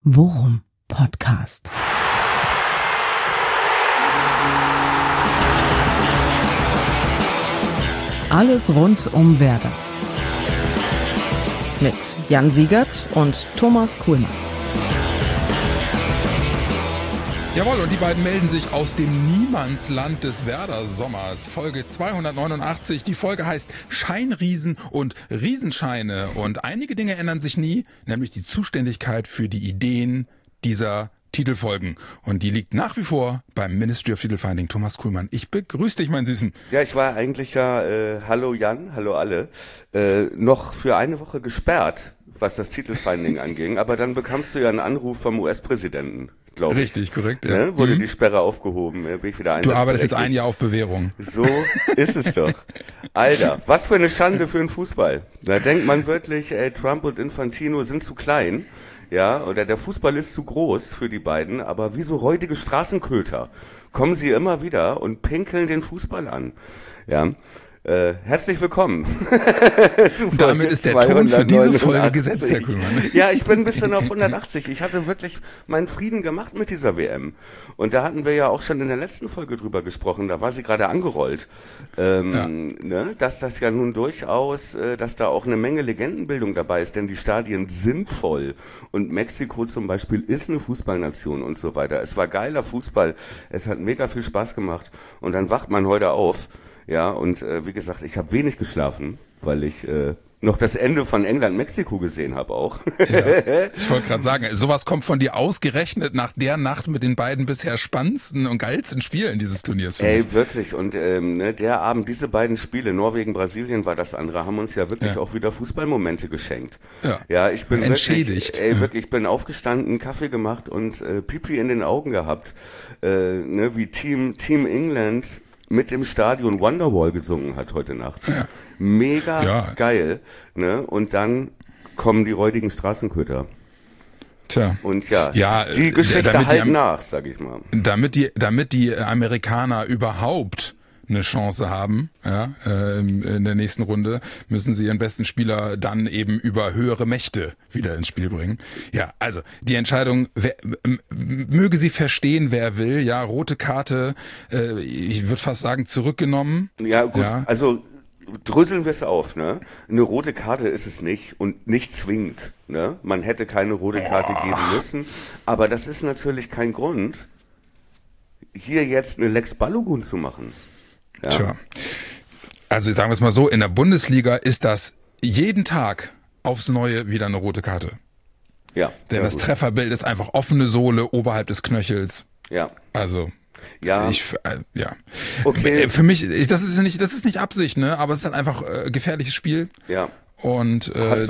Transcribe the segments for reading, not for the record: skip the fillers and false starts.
Worum Podcast. Alles rund um Werder. Mit Jan Siegert und Thomas Kuhlmann. Jawohl, und die beiden melden sich aus dem Niemandsland des Werder-Sommers. Folge 289. Die Folge heißt Scheinriesen und Riesenscheine. Und einige Dinge ändern sich nie, nämlich die Zuständigkeit für die Ideen dieser Titelfolgen. Und die liegt nach wie vor beim Ministry of Titelfinding. Thomas Kuhlmann, ich begrüße dich, mein Süßen. Ja, ich war eigentlich hallo Jan, hallo alle, noch für eine Woche gesperrt, was das Titelfinding anging. Aber dann bekamst du ja einen Anruf vom US-Präsidenten. Richtig, korrekt. Ja. Ne? Wurde die Sperre aufgehoben, bin ich wieder einsatzberechtigt. Du arbeitest jetzt ein Jahr auf Bewährung. So ist es doch. Alter, was für eine Schande für den Fußball. Da denkt man wirklich, Trump und Infantino sind zu klein, ja, oder der Fußball ist zu groß für die beiden, aber wie so räudige Straßenköter kommen sie immer wieder und pinkeln den Fußball an, ja. Herzlich willkommen. Damit ist der Ton für diese Folge gesetzt, Herr Kuhlmann. Ja, ich bin ein bisschen auf 180. Ich hatte wirklich meinen Frieden gemacht mit dieser WM. Und da hatten wir ja auch schon in der letzten Folge drüber gesprochen, da war sie gerade angerollt, ne, dass das ja nun durchaus, dass da auch eine Menge Legendenbildung dabei ist, denn die Stadien sind voll. Und Mexiko zum Beispiel ist eine Fußballnation und so weiter. Es war geiler Fußball, es hat mega viel Spaß gemacht. Und dann wacht man heute auf. Ja, und wie gesagt, ich habe wenig geschlafen, weil ich noch das Ende von England-Mexiko gesehen habe auch. Ja, ich wollte gerade sagen, sowas kommt von dir ausgerechnet nach der Nacht mit den beiden bisher spannendsten und geilsten Spielen dieses Turniers. Ey, wirklich. Und ne, der Abend, diese beiden Spiele, Norwegen-Brasilien war das andere, haben uns ja wirklich auch wieder Fußballmomente geschenkt. Ja, ich bin entschädigt. Wirklich, ich bin aufgestanden, Kaffee gemacht und Pipi in den Augen gehabt. Ne, wie Team England mit dem Stadion Wonderwall gesungen hat heute Nacht. Ja. Mega geil. Ne? Und dann kommen die räudigen Straßenköter. Tja. Und die Geschichte halt nach, sag ich mal. Damit die Amerikaner überhaupt eine Chance haben, ja, in der nächsten Runde, müssen sie ihren besten Spieler dann eben über höhere Mächte wieder ins Spiel bringen. Ja, also die Entscheidung, möge sie verstehen, wer will, ja, rote Karte, ich würde fast sagen, zurückgenommen. Ja, gut, also dröseln wir es auf, ne? Eine rote Karte ist es nicht und nicht zwingend, ne? Man hätte keine rote Karte geben müssen, aber das ist natürlich kein Grund, hier jetzt eine Lex Balogun zu machen. Ja. Tja, also sagen wir es mal so, in der Bundesliga ist das jeden Tag aufs Neue wieder eine rote Karte. Ja. Denn das Trefferbild ist einfach offene Sohle oberhalb des Knöchels. Ja. Also, ja. Okay. Für mich, das ist nicht Absicht, ne? Aber es ist halt einfach gefährliches Spiel. Ja. Und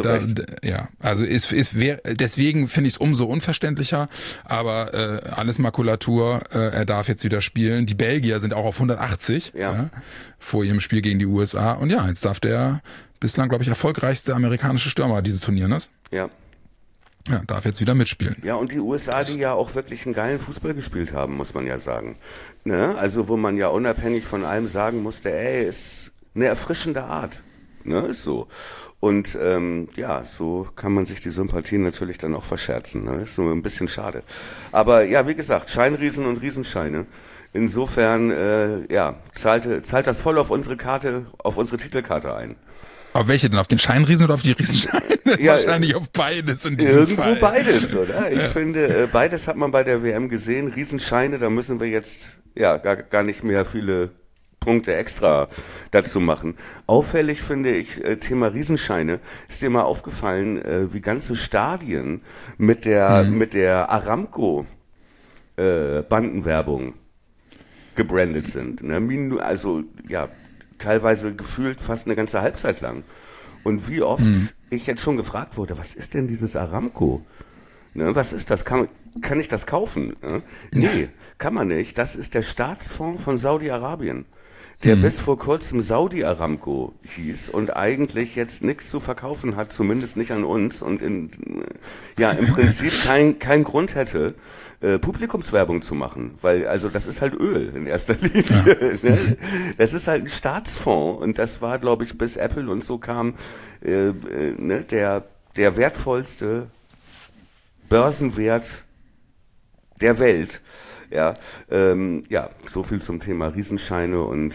deswegen finde ich es umso unverständlicher, aber alles Makulatur, er darf jetzt wieder spielen. Die Belgier sind auch auf 180 vor ihrem Spiel gegen die USA und jetzt darf der bislang, glaube ich, erfolgreichste amerikanische Stürmer dieses Turniers. Ja, darf jetzt wieder mitspielen. Ja, und die USA, die ja auch wirklich einen geilen Fußball gespielt haben, muss man ja sagen. Ne? Also wo man ja unabhängig von allem sagen musste, ist eine erfrischende Art. Ne, ist so. Und so kann man sich die Sympathien natürlich dann auch verscherzen. Ne? Ist so ein bisschen schade. Aber ja, wie gesagt, Scheinriesen und Riesenscheine. Insofern, zahlt das voll auf unsere Karte, auf unsere Titelkarte ein. Auf welche denn? Auf den Scheinriesen oder auf die Riesenscheine? Ja, wahrscheinlich auf beides in diesem irgendwo Fall. Irgendwo beides, oder? Ich finde, beides hat man bei der WM gesehen. Riesenscheine, da müssen wir jetzt gar nicht mehr viele Punkte extra dazu machen. Auffällig finde ich, Thema Riesenscheine, ist dir mal aufgefallen, wie ganze Stadien mit der Aramco Bandenwerbung gebrandet sind. Ne? Also teilweise gefühlt fast eine ganze Halbzeit lang. Und wie oft ich jetzt schon gefragt wurde, was ist denn dieses Aramco? Ne, was ist das? Kann ich das kaufen? Ne? Nee, kann man nicht. Das ist der Staatsfonds von Saudi-Arabien, der bis vor kurzem Saudi Aramco hieß und eigentlich jetzt nichts zu verkaufen hat, zumindest nicht an uns und im Prinzip kein Grund hätte, Publikumswerbung zu machen, weil also das ist halt Öl in erster Linie. Ja. Ne? Das ist halt ein Staatsfonds und das war, glaube ich, bis Apple und so kam, der wertvollste Börsenwert der Welt. Ja, so viel zum Thema Riesenscheine und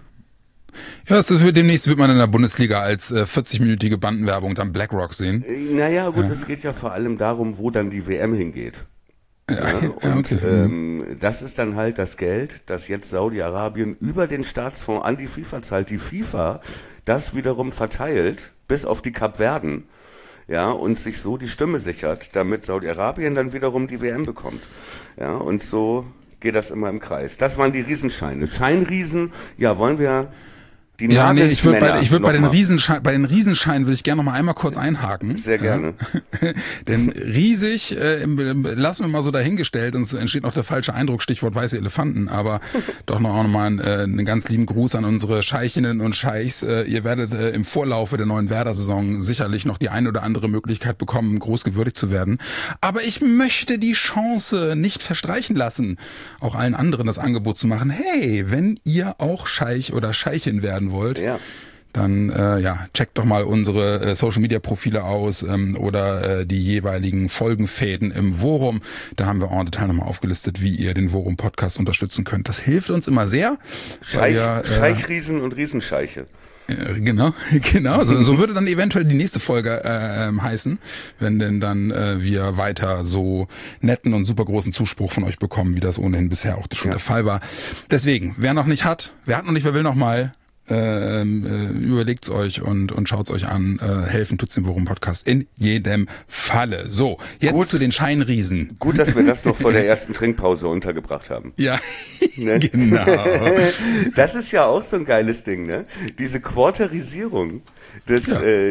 ja, demnächst wird man in der Bundesliga als 40-minütige Bandenwerbung dann BlackRock sehen. Naja, gut, es geht ja vor allem darum, wo dann die WM hingeht. Ja, und okay. Das ist dann halt das Geld, das jetzt Saudi-Arabien über den Staatsfonds an die FIFA zahlt. Die FIFA das wiederum verteilt bis auf die Kapverden, ja, und sich so die Stimme sichert, damit Saudi-Arabien dann wiederum die WM bekommt. Ja, und so geht das immer im Kreis. Das waren die Riesenscheine. Scheinriesen, ja, wollen wir die ich würde bei den Riesenscheinen würde ich gerne noch mal einmal kurz einhaken. Sehr gerne. Denn riesig, lassen wir mal so dahingestellt, und es entsteht noch der falsche Eindruck, Stichwort weiße Elefanten, aber doch noch mal einen ganz lieben Gruß an unsere Scheichinnen und Scheichs. Ihr werdet im Vorlaufe der neuen Werder-Saison sicherlich noch die eine oder andere Möglichkeit bekommen, groß gewürdigt zu werden. Aber ich möchte die Chance nicht verstreichen lassen, auch allen anderen das Angebot zu machen, hey, wenn ihr auch Scheich oder Scheichin werden wollt, dann checkt doch mal unsere Social-Media-Profile aus oder die jeweiligen Folgenfäden im Worum. Da haben wir en Detail nochmal aufgelistet, wie ihr den Worum-Podcast unterstützen könnt. Das hilft uns immer sehr. Scheichriesen und Riesenscheiche. Genau. So würde dann eventuell die nächste Folge heißen, wenn denn dann wir weiter so netten und super großen Zuspruch von euch bekommen, wie das ohnehin bisher auch schon der Fall war. Deswegen, wer noch nicht hat, wer will noch mal, überlegt's euch und schaut's euch an. Helfen tut's dem Worum Podcast in jedem Falle. So, jetzt zu den Scheinriesen. Gut, dass wir das noch vor der ersten Trinkpause untergebracht haben. Ja, ne? Genau. Das ist ja auch so ein geiles Ding, ne? Diese Quarterisierung des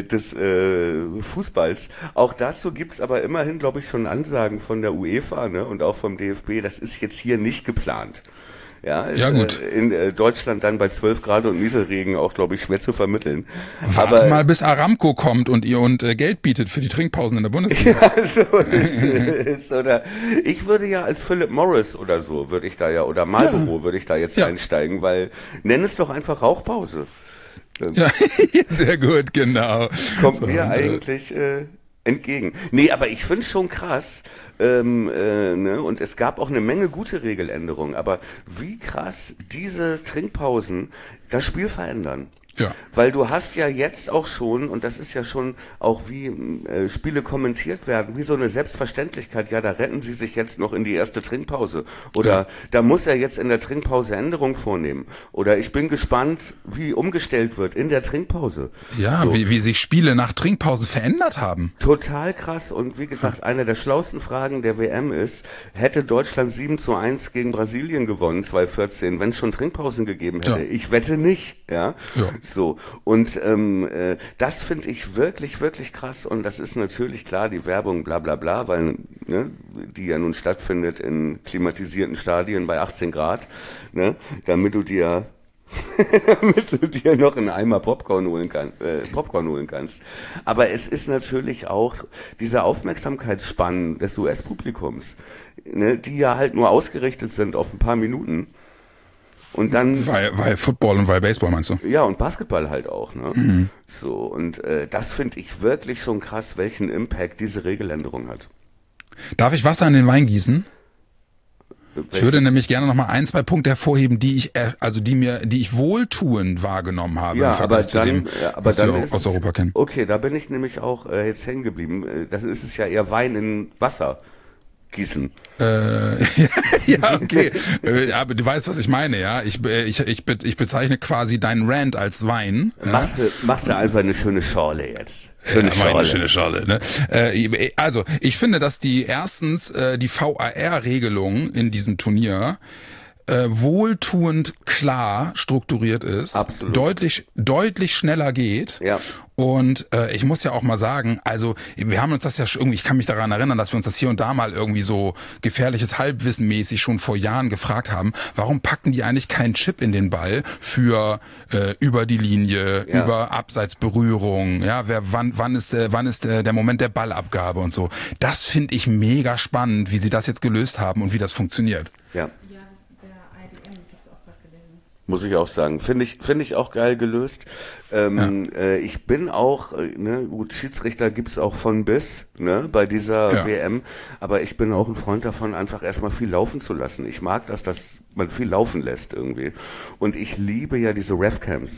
Fußballs. Auch dazu gibt's aber immerhin, glaube ich, schon Ansagen von der UEFA, ne? Und auch vom DFB. Das ist jetzt hier nicht geplant. Ja, ist gut. In Deutschland dann bei 12 Grad und Nieselregen auch, glaube ich, schwer zu vermitteln. Warte mal, bis Aramco kommt und Geld bietet für die Trinkpausen in der Bundesliga. Ja, so ist oder ich würde ja als Philip Morris oder so, würde ich da oder Marlboro würde ich da jetzt einsteigen, weil nenn es doch einfach Rauchpause. Ja, sehr gut, genau. Kommt mir eigentlich entgegen. Nee, aber ich finde es schon krass, ne? Und es gab auch eine Menge gute Regeländerungen, aber wie krass diese Trinkpausen das Spiel verändern. Ja. Weil du hast ja jetzt auch schon, und das ist ja schon auch wie Spiele kommentiert werden, wie so eine Selbstverständlichkeit, ja, da retten sie sich jetzt noch in die erste Trinkpause. Oder da muss er jetzt in der Trinkpause Änderungen vornehmen. Oder ich bin gespannt, wie umgestellt wird in der Trinkpause. Ja, so. Wie sich Spiele nach Trinkpause verändert haben. Total krass. Und wie gesagt, eine der schlauesten Fragen der WM ist, hätte Deutschland 7:1 gegen Brasilien gewonnen, 2014, wenn es schon Trinkpausen gegeben hätte? Ja. Ich wette nicht, ja. So, und das finde ich wirklich, wirklich krass, und das ist natürlich klar, die Werbung bla bla bla, weil die ja nun stattfindet in klimatisierten Stadien bei 18 Grad, ne, damit du dir noch einen Eimer Popcorn holen kannst. Aber es ist natürlich auch diese Aufmerksamkeitsspannen des US-Publikums, ne, die ja halt nur ausgerichtet sind auf ein paar Minuten. Und dann, weil Football und weil Baseball, meinst du? Ja, und Basketball halt auch, ne? Mhm. So, und das finde ich wirklich schon krass, welchen Impact diese Regeländerung hat. Darf ich Wasser in den Wein gießen? Ich würde nämlich gerne noch mal 1, 2 Punkte hervorheben, die ich wohltuend wahrgenommen habe, im Vergleich zu dem, was wir aus Europa kennen. Okay, da bin ich nämlich auch jetzt hängen geblieben. Das ist es ja eher Wein in Wasser gießen. Ja, okay. Aber du weißt, was ich meine, ja. Ich bezeichne quasi deinen Rant als Wein. Machst du einfach eine schöne Schorle jetzt. Eine schöne Schorle, ne? Also, ich finde, dass die VAR-Regelung in diesem Turnier wohltuend klar strukturiert ist, absolut, deutlich schneller geht. Ja. Und ich muss ja auch mal sagen, also wir haben uns das ja irgendwie, ich kann mich daran erinnern, dass wir uns das hier und da mal irgendwie so gefährliches Halbwissenmäßig schon vor Jahren gefragt haben, warum packen die eigentlich keinen Chip in den Ball für über die Linie, über Abseitsberührung, ja, wann ist der Moment der Ballabgabe und so. Das finde ich mega spannend, wie sie das jetzt gelöst haben und wie das funktioniert. Ja. Muss ich auch sagen. Finde ich auch geil gelöst. Ich bin auch, gut, Schiedsrichter gibt's auch von bis, ne, bei dieser WM. Aber ich bin auch ein Freund davon, einfach erstmal viel laufen zu lassen. Ich mag das, dass man viel laufen lässt irgendwie. Und ich liebe ja diese Revcams.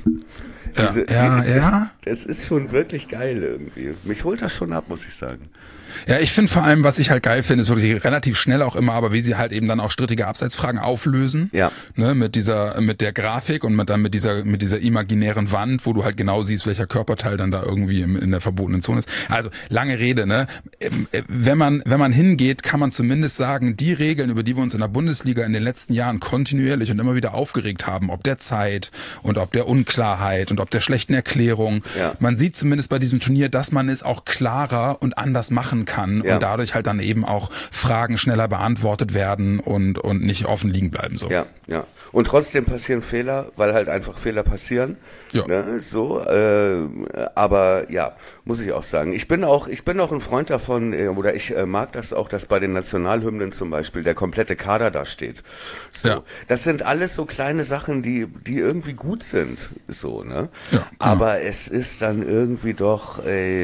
Das ist schon wirklich geil irgendwie. Mich holt das schon ab, muss ich sagen. Ja, ich finde vor allem, was ich halt geil finde, ist wirklich relativ schnell auch immer, aber wie sie halt eben dann auch strittige Abseitsfragen auflösen. Ja. Ne, mit der Grafik und mit dieser imaginären Wand, wo du halt genau siehst, welcher Körperteil dann da irgendwie in der verbotenen Zone ist. Also, lange Rede, ne? Wenn man hingeht, kann man zumindest sagen, die Regeln, über die wir uns in der Bundesliga in den letzten Jahren kontinuierlich und immer wieder aufgeregt haben, ob der Zeit und ob der Unklarheit und ob der schlechten Erklärung. Ja. Man sieht zumindest bei diesem Turnier, dass man es auch klarer und anders machen kann und dadurch halt dann eben auch Fragen schneller beantwortet werden und nicht offen liegen bleiben. So. Ja. Und trotzdem passieren Fehler, weil halt einfach Fehler passieren. Ja. Ne, so, aber ja, muss ich auch sagen. Ich bin auch ein Freund davon, oder ich mag das auch, dass bei den Nationalhymnen zum Beispiel der komplette Kader da steht. So, ja. Das sind alles so kleine Sachen, die irgendwie gut sind. So, ne? Ja, genau. Aber es ist dann irgendwie doch,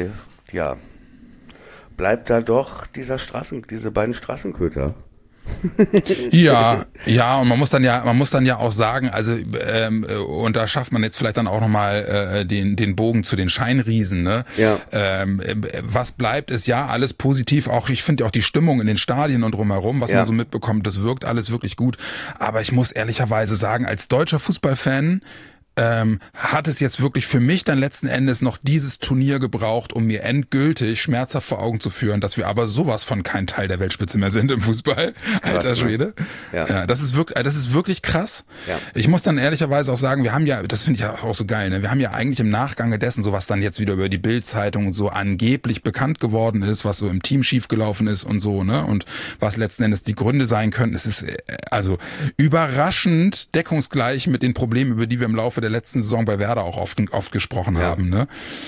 bleibt da doch diese beiden Straßenköter. Ja, und man muss dann ja auch sagen, also und da schafft man jetzt vielleicht dann auch nochmal den Bogen zu den Scheinriesen, ne? Ja. Was bleibt, ist ja alles positiv, auch ich finde auch die Stimmung in den Stadien und drumherum, was man so mitbekommt, das wirkt alles wirklich gut, aber ich muss ehrlicherweise sagen, als deutscher Fußballfan hat es jetzt wirklich für mich dann letzten Endes noch dieses Turnier gebraucht, um mir endgültig schmerzhaft vor Augen zu führen, dass wir aber sowas von kein Teil der Weltspitze mehr sind im Fußball. Alter Schwede. Ja, das ist wirklich krass. Ja. Ich muss dann ehrlicherweise auch sagen, wir haben ja, das finde ich ja auch so geil, ne? Wir haben ja eigentlich im Nachgang dessen, so was dann jetzt wieder über die Bild-Zeitung und so angeblich bekannt geworden ist, was so im Team schiefgelaufen ist und so, ne? Und was letzten Endes die Gründe sein könnten. Es ist also überraschend deckungsgleich mit den Problemen, über die wir im Laufe der letzten Saison bei Werder auch oft gesprochen haben, ne?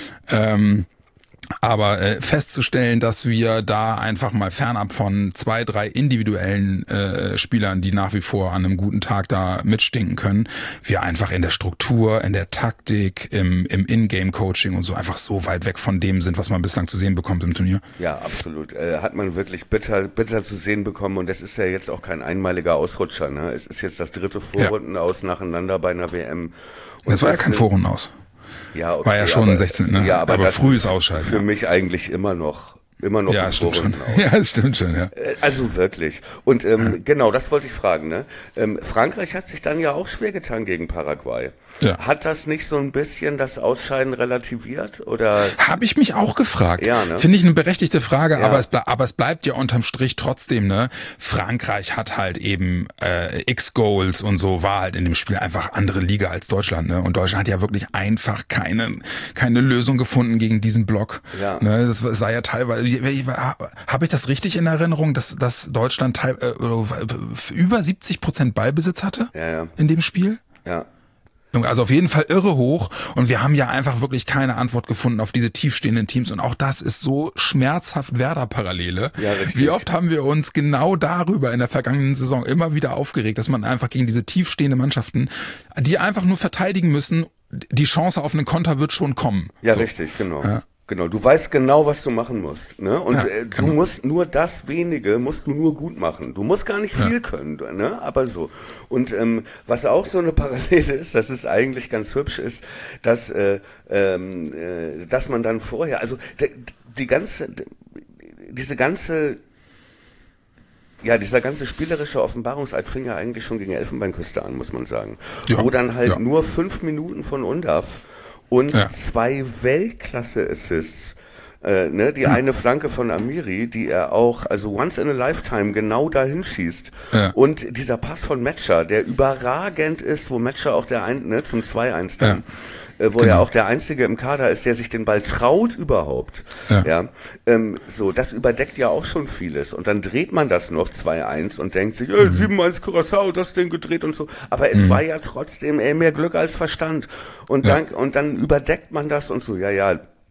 Aber festzustellen, dass wir da einfach mal fernab von 2, 3 individuellen Spielern, die nach wie vor an einem guten Tag da mitstinken können, wir einfach in der Struktur, in der Taktik, im In-Game-Coaching und so einfach so weit weg von dem sind, was man bislang zu sehen bekommt im Turnier. Ja, absolut. Hat man wirklich bitter zu sehen bekommen und es ist ja jetzt auch kein einmaliger Ausrutscher, ne? Es ist jetzt das 3. Vorrundenaus nacheinander bei einer WM. Und das war ja kein Vorrundenaus. Ja, okay, war ja schon 16, ne? Ja, aber frühes Ausscheiden. Für mich eigentlich immer noch ja, stimmt schon. Ja, das stimmt schon, ja. Also wirklich. Und genau, das wollte ich fragen, ne? Frankreich hat sich dann ja auch schwer getan gegen Paraguay. Ja. Hat das nicht so ein bisschen das Ausscheiden relativiert? Oder? Habe ich mich auch gefragt. Ja, ne? Finde ich eine berechtigte Frage, ja. aber es bleibt ja unterm Strich trotzdem, ne? Frankreich hat halt eben X-Goals und so, war halt in dem Spiel einfach andere Liga als Deutschland, ne? Und Deutschland hat ja wirklich einfach keine Lösung gefunden gegen diesen Block. Ja. Ne? Das sei ja teilweise, habe ich das richtig in Erinnerung, dass Deutschland über 70% Ballbesitz hatte in dem Spiel? Ja. Also auf jeden Fall irre hoch und wir haben ja einfach wirklich keine Antwort gefunden auf diese tiefstehenden Teams und auch das ist so schmerzhaft Werder-Parallele. Ja, wie oft haben wir uns genau darüber in der vergangenen Saison immer wieder aufgeregt, dass man einfach gegen diese tiefstehenden Mannschaften, die einfach nur verteidigen müssen, die Chance auf einen Konter wird schon kommen. Ja, so. Richtig, genau. Ja. Genau, du weißt genau, was du machen musst, ne? Und du musst nur das Wenige, musst du nur gut machen. Du musst gar nicht viel können, ne? Aber so. Und was auch so eine Parallele ist, das ist eigentlich ganz hübsch, ist, dass man dann vorher, also dieser ganze spielerische Offenbarungseid fing ja eigentlich schon gegen Elfenbeinküste an, muss man sagen. Ja. Wo dann halt nur 5 Minuten von Undav und 2 Weltklasse-Assists. Die eine Flanke von Amiri, die er auch, also once in a lifetime genau dahin schießt. Ja. Und dieser Pass von Metscher, der überragend ist, wo Metscher auch zum 2-1 dann, wo er auch der Einzige im Kader ist, der sich den Ball traut überhaupt. Ja. So, das überdeckt ja auch schon vieles. Und dann dreht man das noch 2-1 und denkt sich, 7-1 Curaçao, das Ding gedreht und so. Aber es war ja trotzdem mehr Glück als Verstand. Und dann überdeckt man das und so,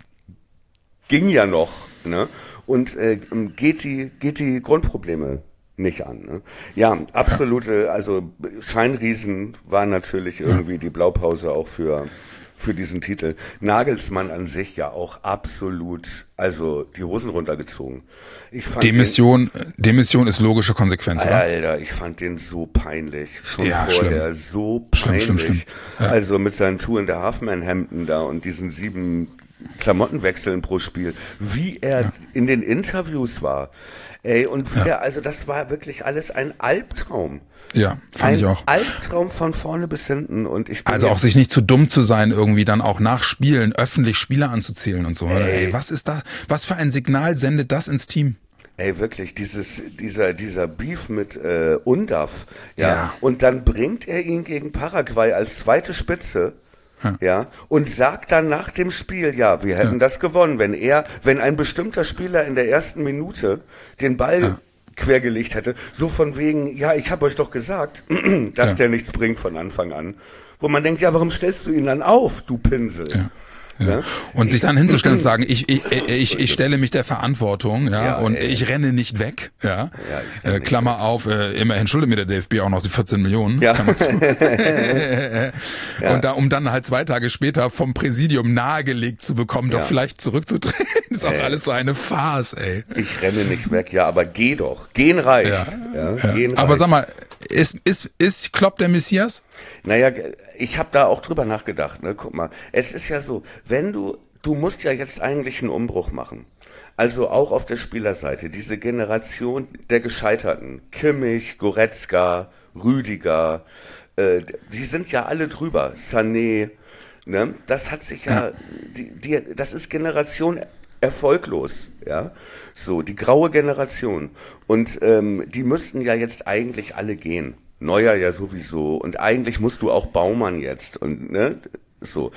ging ja noch, ne? Und geht die Grundprobleme nicht an. Ne? Ja, absolute, also Scheinriesen war natürlich irgendwie die Blaupause auch für diesen Titel. Nagelsmann an sich ja auch absolut, also die Hosen runtergezogen. Ich fand Demission ist logische Konsequenz, oder? Alter, ich fand den so peinlich, schon Ja, vorher, schlimm. so peinlich. Schlimm. Ja. Also mit seinen Two in the Half-Man-Hemden da und diesen 7 Klamottenwechseln pro Spiel, wie er in den Interviews war. Ey, und also das war wirklich alles ein Albtraum. Ja, fand ich auch. Ein Albtraum von vorne bis hinten. Und ich bin Also auch sich nicht zu dumm zu sein, irgendwie dann auch nach Spielen öffentlich Spieler anzuzählen und so. Ey, was ist das? Was für ein Signal sendet das ins Team? Ey, wirklich, dieser Beef mit Undav, Ja. Und dann bringt er ihn gegen Paraguay als zweite Spitze, und sagt dann nach dem Spiel, wir hätten das gewonnen, wenn ein bestimmter Spieler in der ersten Minute den Ball quergelegt hätte, so von wegen, ich habe euch doch gesagt, dass der nichts bringt von Anfang an. Wo man denkt, warum stellst du ihn dann auf, du Pinsel? Ja. Und sich dann hinzustellen und sagen, ich stelle mich der Verantwortung, ich renne nicht weg, Klammer auf, immerhin schuldet mir der DFB auch noch die 14 Millionen, Klammer zu. Und um dann halt 2 Tage später vom Präsidium nahegelegt zu bekommen, doch vielleicht zurückzutreten, ist auch alles so eine Farce, ey. Ich renne nicht weg, aber geh doch, gehen reicht. Gehen reicht. Aber sag mal, ist Klopp der Messias? Naja, ich habe da auch drüber nachgedacht, ne? Guck mal, es ist ja so, wenn du musst ja jetzt eigentlich einen Umbruch machen. Also auch auf der Spielerseite, diese Generation der Gescheiterten, Kimmich, Goretzka, Rüdiger, die sind ja alle drüber, Sané, ne? Das hat sich das ist Generation erfolglos, so, die graue Generation. Und die müssten ja jetzt eigentlich alle gehen. Neuer ja sowieso. Und eigentlich musst du auch Baumann jetzt. Und ne, so.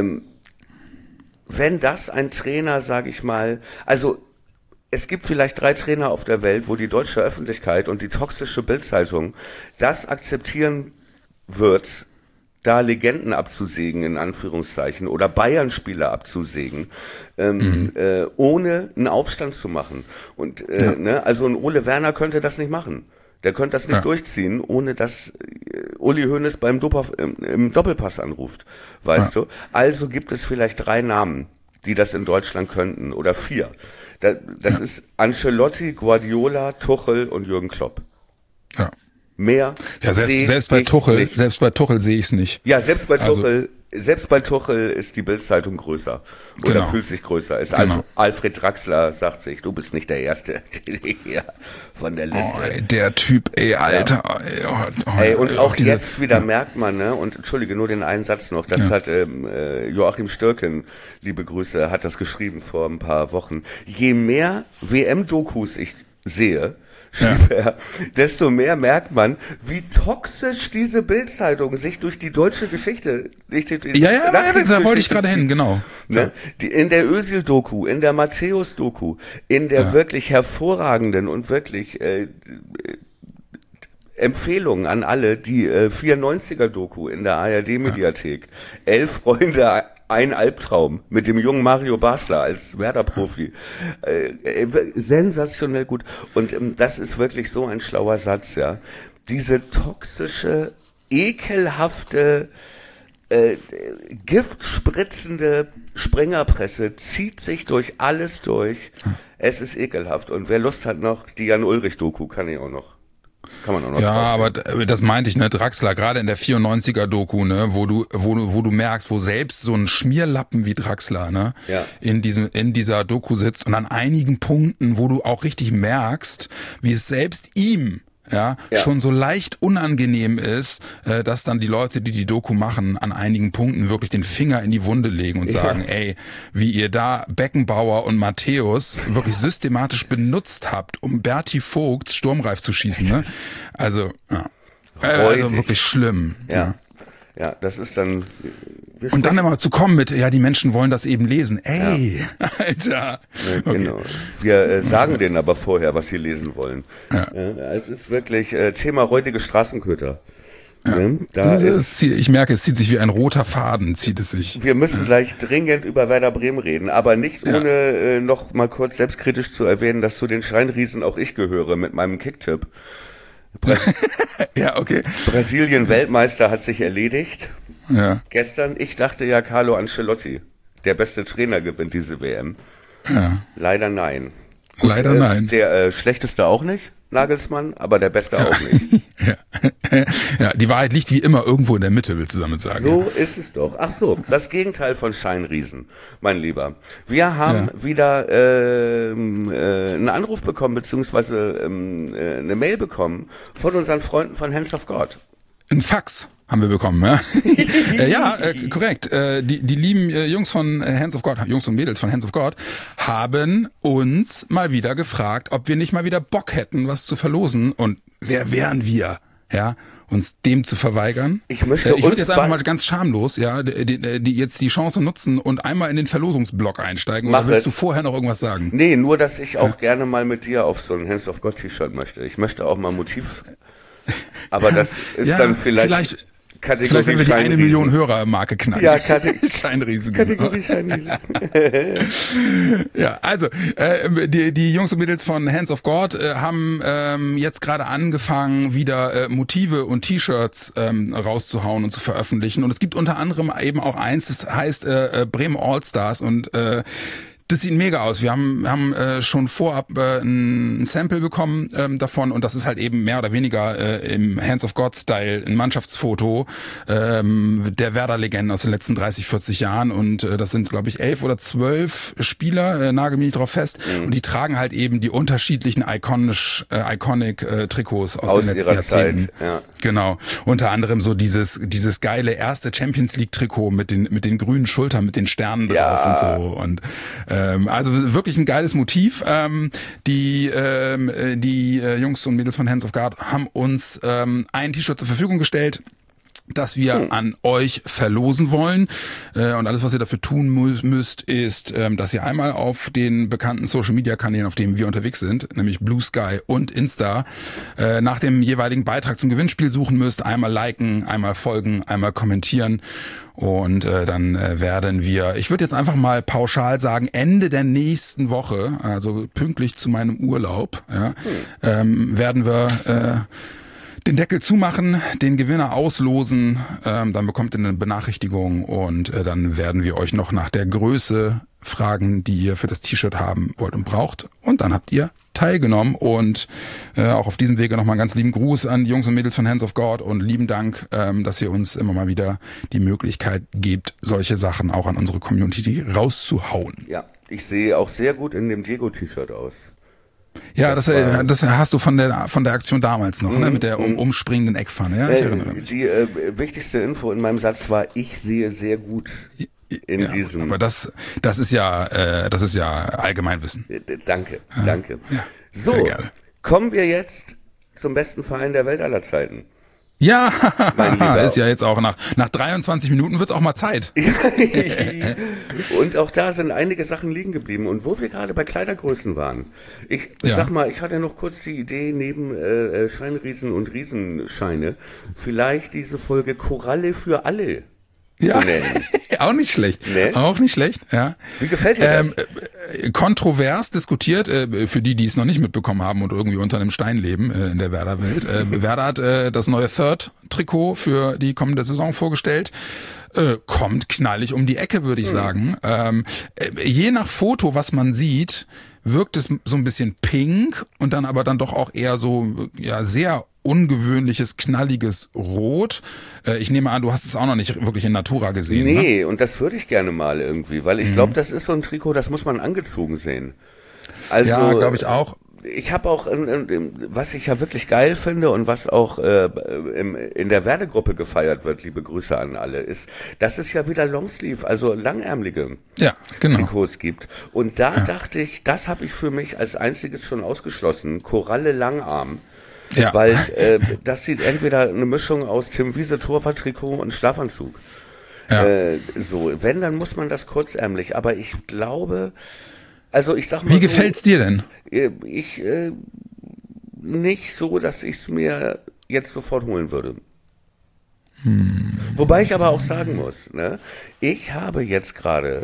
Wenn das ein Trainer, sag ich mal, also es gibt vielleicht 3 Trainer auf der Welt, wo die deutsche Öffentlichkeit und die toxische Bildzeitung das akzeptieren wird, da Legenden abzusägen, in Anführungszeichen, oder Bayern-Spieler abzusägen, ohne einen Aufstand zu machen. Und also ein Ole Werner könnte das nicht machen. Der könnte das nicht durchziehen, ohne dass Uli Hoeneß im Doppelpass anruft, weißt du? Also gibt es vielleicht 3 Namen, die das in Deutschland könnten, oder 4. Das ist Ancelotti, Guardiola, Tuchel und Jürgen Klopp. Ja. Mehr selbst bei Tuchel sehe ich es nicht. Ja, selbst bei Tuchel ist die Bildzeitung größer oder fühlt sich größer. Alfred Draxler sagt sich, du bist nicht der Erste hier von der Liste. Ey, der Typ, Alter. Und auch jetzt wieder merkt man, ne? Und entschuldige nur den einen Satz noch. Das hat Joachim Stürken, liebe Grüße, hat das geschrieben vor ein paar Wochen. Je mehr WM-Dokus ich sehe, desto mehr merkt man, wie toxisch diese Bildzeitung sich durch die deutsche Geschichte, da wollte ich gerade hin, genau. Ne? In der Özil-Doku, in der Matthäus-Doku, in der wirklich hervorragenden und wirklich Empfehlungen an alle, die 94er-Doku in der ARD-Mediathek, 11 Freunde, ein Albtraum mit dem jungen Mario Basler als Werder-Profi. Sensationell gut. Und das ist wirklich so ein schlauer Satz, Diese toxische, ekelhafte, giftspritzende Sprengerpresse zieht sich durch alles durch. Es ist ekelhaft. Und wer Lust hat noch, die Jan-Ulrich-Doku kann man auch noch. Aber das meinte ich, ne, Draxler, gerade in der 94er-Doku, ne, wo du merkst, wo selbst so ein Schmierlappen wie Draxler, ne, in dieser Doku sitzt und an einigen Punkten, wo du auch richtig merkst, wie es selbst ihm schon so leicht unangenehm ist, dass dann die Leute, die Doku machen, an einigen Punkten wirklich den Finger in die Wunde legen und sagen, wie ihr da Beckenbauer und Matthäus wirklich systematisch benutzt habt, um Berti Vogts sturmreif zu schießen, ne? Also, also wirklich schlimm. Ja, das ist dann... Und dann immer zu kommen mit, die Menschen wollen das eben lesen. Alter. Ja, genau. Wir sagen denen aber vorher, was sie lesen wollen. Es ist wirklich Thema räudige Straßenköter. Ne? Ich merke, es zieht sich wie ein roter Faden, zieht es sich. Wir müssen gleich dringend über Werder Bremen reden, aber nicht ohne noch mal kurz selbstkritisch zu erwähnen, dass zu den Scheinriesen auch ich gehöre mit meinem Kicktipp. Ja, okay. Brasilien-Weltmeister hat sich erledigt. Ja. Gestern, ich dachte ja, Carlo Ancelotti, der beste Trainer, gewinnt diese WM. Ja. Leider nein. Gut, Leider nein. Der schlechteste auch nicht, Nagelsmann, aber der beste auch nicht. Ja, die Wahrheit liegt wie immer irgendwo in der Mitte, willst du damit sagen? So ist es doch. Ach so, das Gegenteil von Scheinriesen, mein Lieber. Wir haben wieder einen Anruf bekommen, beziehungsweise eine Mail bekommen von unseren Freunden von Hands of God. Ein Fax haben wir bekommen, ja? Korrekt. Die lieben Jungs von Hands of God, Jungs und Mädels von Hands of God, haben uns mal wieder gefragt, ob wir nicht mal wieder Bock hätten, was zu verlosen. Und wer wären wir, ja, uns dem zu verweigern? Ich würde jetzt einfach mal ganz schamlos, ja, die jetzt die Chance nutzen und einmal in den Verlosungsblock einsteigen. Oder willst du vorher noch irgendwas sagen? Nee, nur, dass ich auch gerne mal mit dir auf so ein Hands of God T-Shirt möchte. Ich möchte auch mal Motiv. Aber das ist dann vielleicht Kategorie wenn wir die 1 Million Hörer-Marke knacken. Ja, Scheinriesen. Kategorie Scheinriesen. Ja, also die Jungs und Mädels von Hands of God haben jetzt gerade angefangen, wieder Motive und T-Shirts rauszuhauen und zu veröffentlichen. Und es gibt unter anderem eben auch eins, das heißt Bremen All-Stars und das sieht mega aus. Wir haben schon vorab ein Sample bekommen davon und das ist halt eben mehr oder weniger im Hands of God-Style ein Mannschaftsfoto der Werder-Legenden aus den letzten 30, 40 Jahren und das sind, glaube ich, 11 oder 12 Spieler, nagel mich nicht drauf fest, und die tragen halt eben die unterschiedlichen Iconic-Trikots aus den letzten Jahrzehnten. Zeit, ja. Genau. Unter anderem so dieses geile erste Champions League-Trikot mit den grünen Schultern, mit den Sternen drauf und so und also wirklich ein geiles Motiv. Die Jungs und Mädels von Hands of God haben uns ein T-Shirt zur Verfügung gestellt, das wir an euch verlosen wollen. Und alles, was ihr dafür tun müsst, ist, dass ihr einmal auf den bekannten Social-Media-Kanälen, auf denen wir unterwegs sind, nämlich Blue Sky und Insta, nach dem jeweiligen Beitrag zum Gewinnspiel suchen müsst. Einmal liken, einmal folgen, einmal kommentieren. Und dann werden wir, ich würde jetzt einfach mal pauschal sagen, Ende der nächsten Woche, also pünktlich zu meinem Urlaub, werden wir den Deckel zumachen, den Gewinner auslosen, dann bekommt ihr eine Benachrichtigung und dann werden wir euch noch nach der Größe fragen, die ihr für das T-Shirt haben wollt und braucht. Und dann habt ihr teilgenommen und auch auf diesem Wege nochmal einen ganz lieben Gruß an die Jungs und Mädels von Hands of God und lieben Dank, dass ihr uns immer mal wieder die Möglichkeit gebt, solche Sachen auch an unsere Community rauszuhauen. Ja, ich sehe auch sehr gut in dem Diego-T-Shirt aus. Ja, das hast du von der Aktion damals noch, ne, mit der umspringenden Eckpfanne. Ja, ich erinnere mich. Die wichtigste Info in meinem Satz war, ich sehe sehr gut in diesem. Aber das ist ja Allgemeinwissen. Danke. Ja, so, sehr gerne. Kommen wir jetzt zum besten Verein der Welt aller Zeiten. Ja, mein Lieber. Ist ja jetzt auch nach 23 Minuten wird's auch mal Zeit. Und auch da sind einige Sachen liegen geblieben. Und wo wir gerade bei Kleidergrößen waren, ich sag mal, ich hatte noch kurz die Idee, neben Scheinriesen und Riesenscheine, vielleicht diese Folge Koralle für alle zu nennen. Auch nicht schlecht. Nee? Auch nicht schlecht, ja. Wie gefällt dir das? Kontrovers diskutiert, für die es noch nicht mitbekommen haben und irgendwie unter einem Stein leben in der Werder-Welt. Werder hat das neue Third-Trikot für die kommende Saison vorgestellt. Kommt knallig um die Ecke, würde ich sagen. Je nach Foto, was man sieht, wirkt es so ein bisschen pink und dann aber dann doch auch eher so, ja, sehr ungewöhnliches, knalliges Rot. Ich nehme an, du hast es auch noch nicht wirklich in Natura gesehen. Nee, ne? Und das würde ich gerne mal irgendwie, weil ich glaube, das ist so ein Trikot, das muss man angezogen sehen. Also, ja, glaube ich auch. Ich habe auch, was ich ja wirklich geil finde und was auch in der Werdegruppe gefeiert wird, liebe Grüße an alle, ist, dass es ja wieder Longsleeve, also langärmelige Trikots gibt. Und da dachte ich, das habe ich für mich als einziges schon ausgeschlossen, Koralle Langarm. Ja. Weil das sieht entweder eine Mischung aus Tim Wiese Torwarttrikot und Schlafanzug. Ja. So, wenn, dann muss man das kurzärmlich. Aber ich glaube, also ich sag mal Wie gefällt's dir denn? Nicht so, dass ich es mir jetzt sofort holen würde. Wobei ich aber auch sagen muss, ne, ich habe jetzt gerade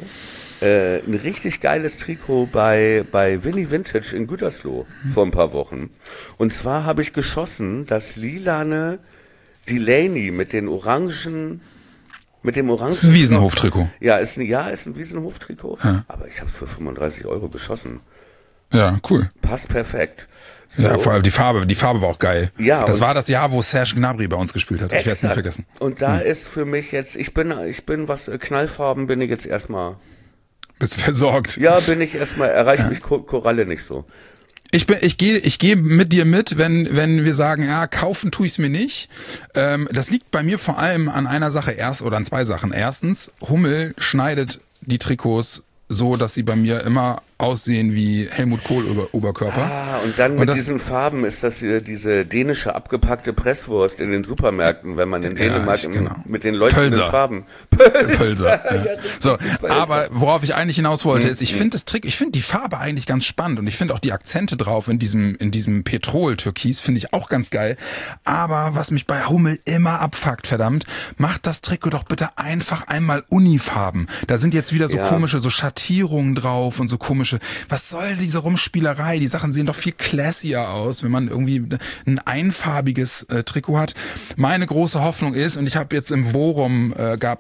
ein richtig geiles Trikot bei Winnie Vintage in Gütersloh vor ein paar Wochen. Und zwar habe ich geschossen das lilane Delaney mit dem orangen. Das ist ein Wiesenhof-Trikot. Ja, ist ein Wiesenhof-Trikot. Ja. Aber ich habe es für 35 € geschossen. Ja, cool. Passt perfekt. So. Ja, vor allem die Farbe war auch geil. Ja, das war das Jahr, wo Serge Gnabry bei uns gespielt hat. Ich werde es nicht vergessen. Und da ist für mich jetzt, ich bin was Knallfarben bin ich jetzt erstmal. Bist versorgt. Ja, bin ich erstmal, erreicht mich Koralle nicht so. Ich gehe mit dir mit, wenn wir sagen, ja, kaufen tue ich es mir nicht. Das liegt bei mir vor allem an einer Sache an zwei Sachen. Erstens, Hummel schneidet die Trikots so, dass sie bei mir immer aussehen wie Helmut Kohl Oberkörper. Und dann mit diesen Farben ist das diese dänische abgepackte Presswurst in den Supermärkten, wenn man in Dänemark mit den leuchtenden Farben. Pölser. Ja. So, aber worauf ich eigentlich hinaus wollte, ist, ich finde die Farbe eigentlich ganz spannend und ich finde auch die Akzente drauf in diesem Petrol-Türkis finde ich auch ganz geil. Aber was mich bei Hummel immer abfuckt, verdammt, macht das Trikot doch bitte einfach einmal Unifarben. Da sind jetzt wieder so komische, so Schattierungen drauf und so komische. Was soll diese Rumspielerei? Die Sachen sehen doch viel classier aus, wenn man irgendwie ein einfarbiges Trikot hat. Meine große Hoffnung ist, und ich habe jetzt im Forum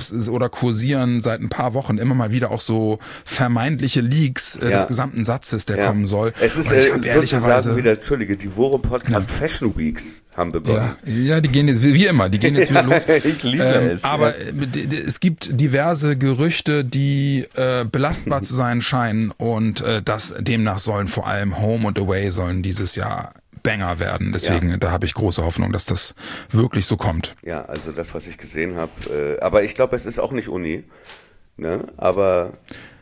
kursieren seit ein paar Wochen immer mal wieder auch so vermeintliche Leaks des gesamten Satzes, der kommen soll. Es ist sozusagen wieder, die Forum-Podcast Fashion Weeks haben begonnen. Ja, die gehen jetzt wieder los. Ich liebe es. Aber es gibt diverse Gerüchte, die belastbar zu sein scheinen und demnach sollen vor allem Home und Away sollen dieses Jahr Banger werden. Deswegen, da habe ich große Hoffnung, dass das wirklich so kommt. Ja, also das, was ich gesehen habe. Aber ich glaube, es ist auch nicht Uni. Ne? Aber...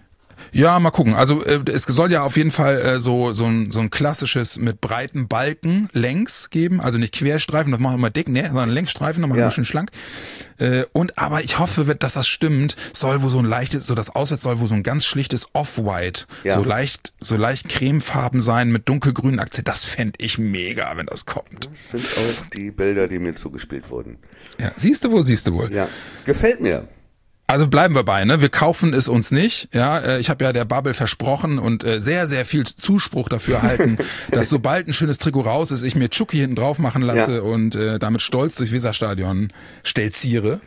Ja, mal gucken. Also es soll ja auf jeden Fall so ein klassisches mit breiten Balken längs geben, also nicht Querstreifen, das machen wir immer dick, sondern Längsstreifen, dann machen wir ein bisschen schlank. Aber ich hoffe, dass das stimmt, soll wo so ein leichtes, so das Auswärts soll wo so ein ganz schlichtes Off-White, so leicht cremefarben sein mit dunkelgrünen Akzent. Das fände ich mega, wenn das kommt. Das sind auch die Bilder, die mir zugespielt wurden. Ja, siehst du wohl. Ja, gefällt mir. Also bleiben wir bei, ne? Wir kaufen es uns nicht. Ja, ich habe ja der Bubble versprochen und sehr, sehr viel Zuspruch dafür erhalten, dass sobald ein schönes Trikot raus ist, ich mir Chucky hinten drauf machen lasse und damit stolz durchs Weserstadion stolziere.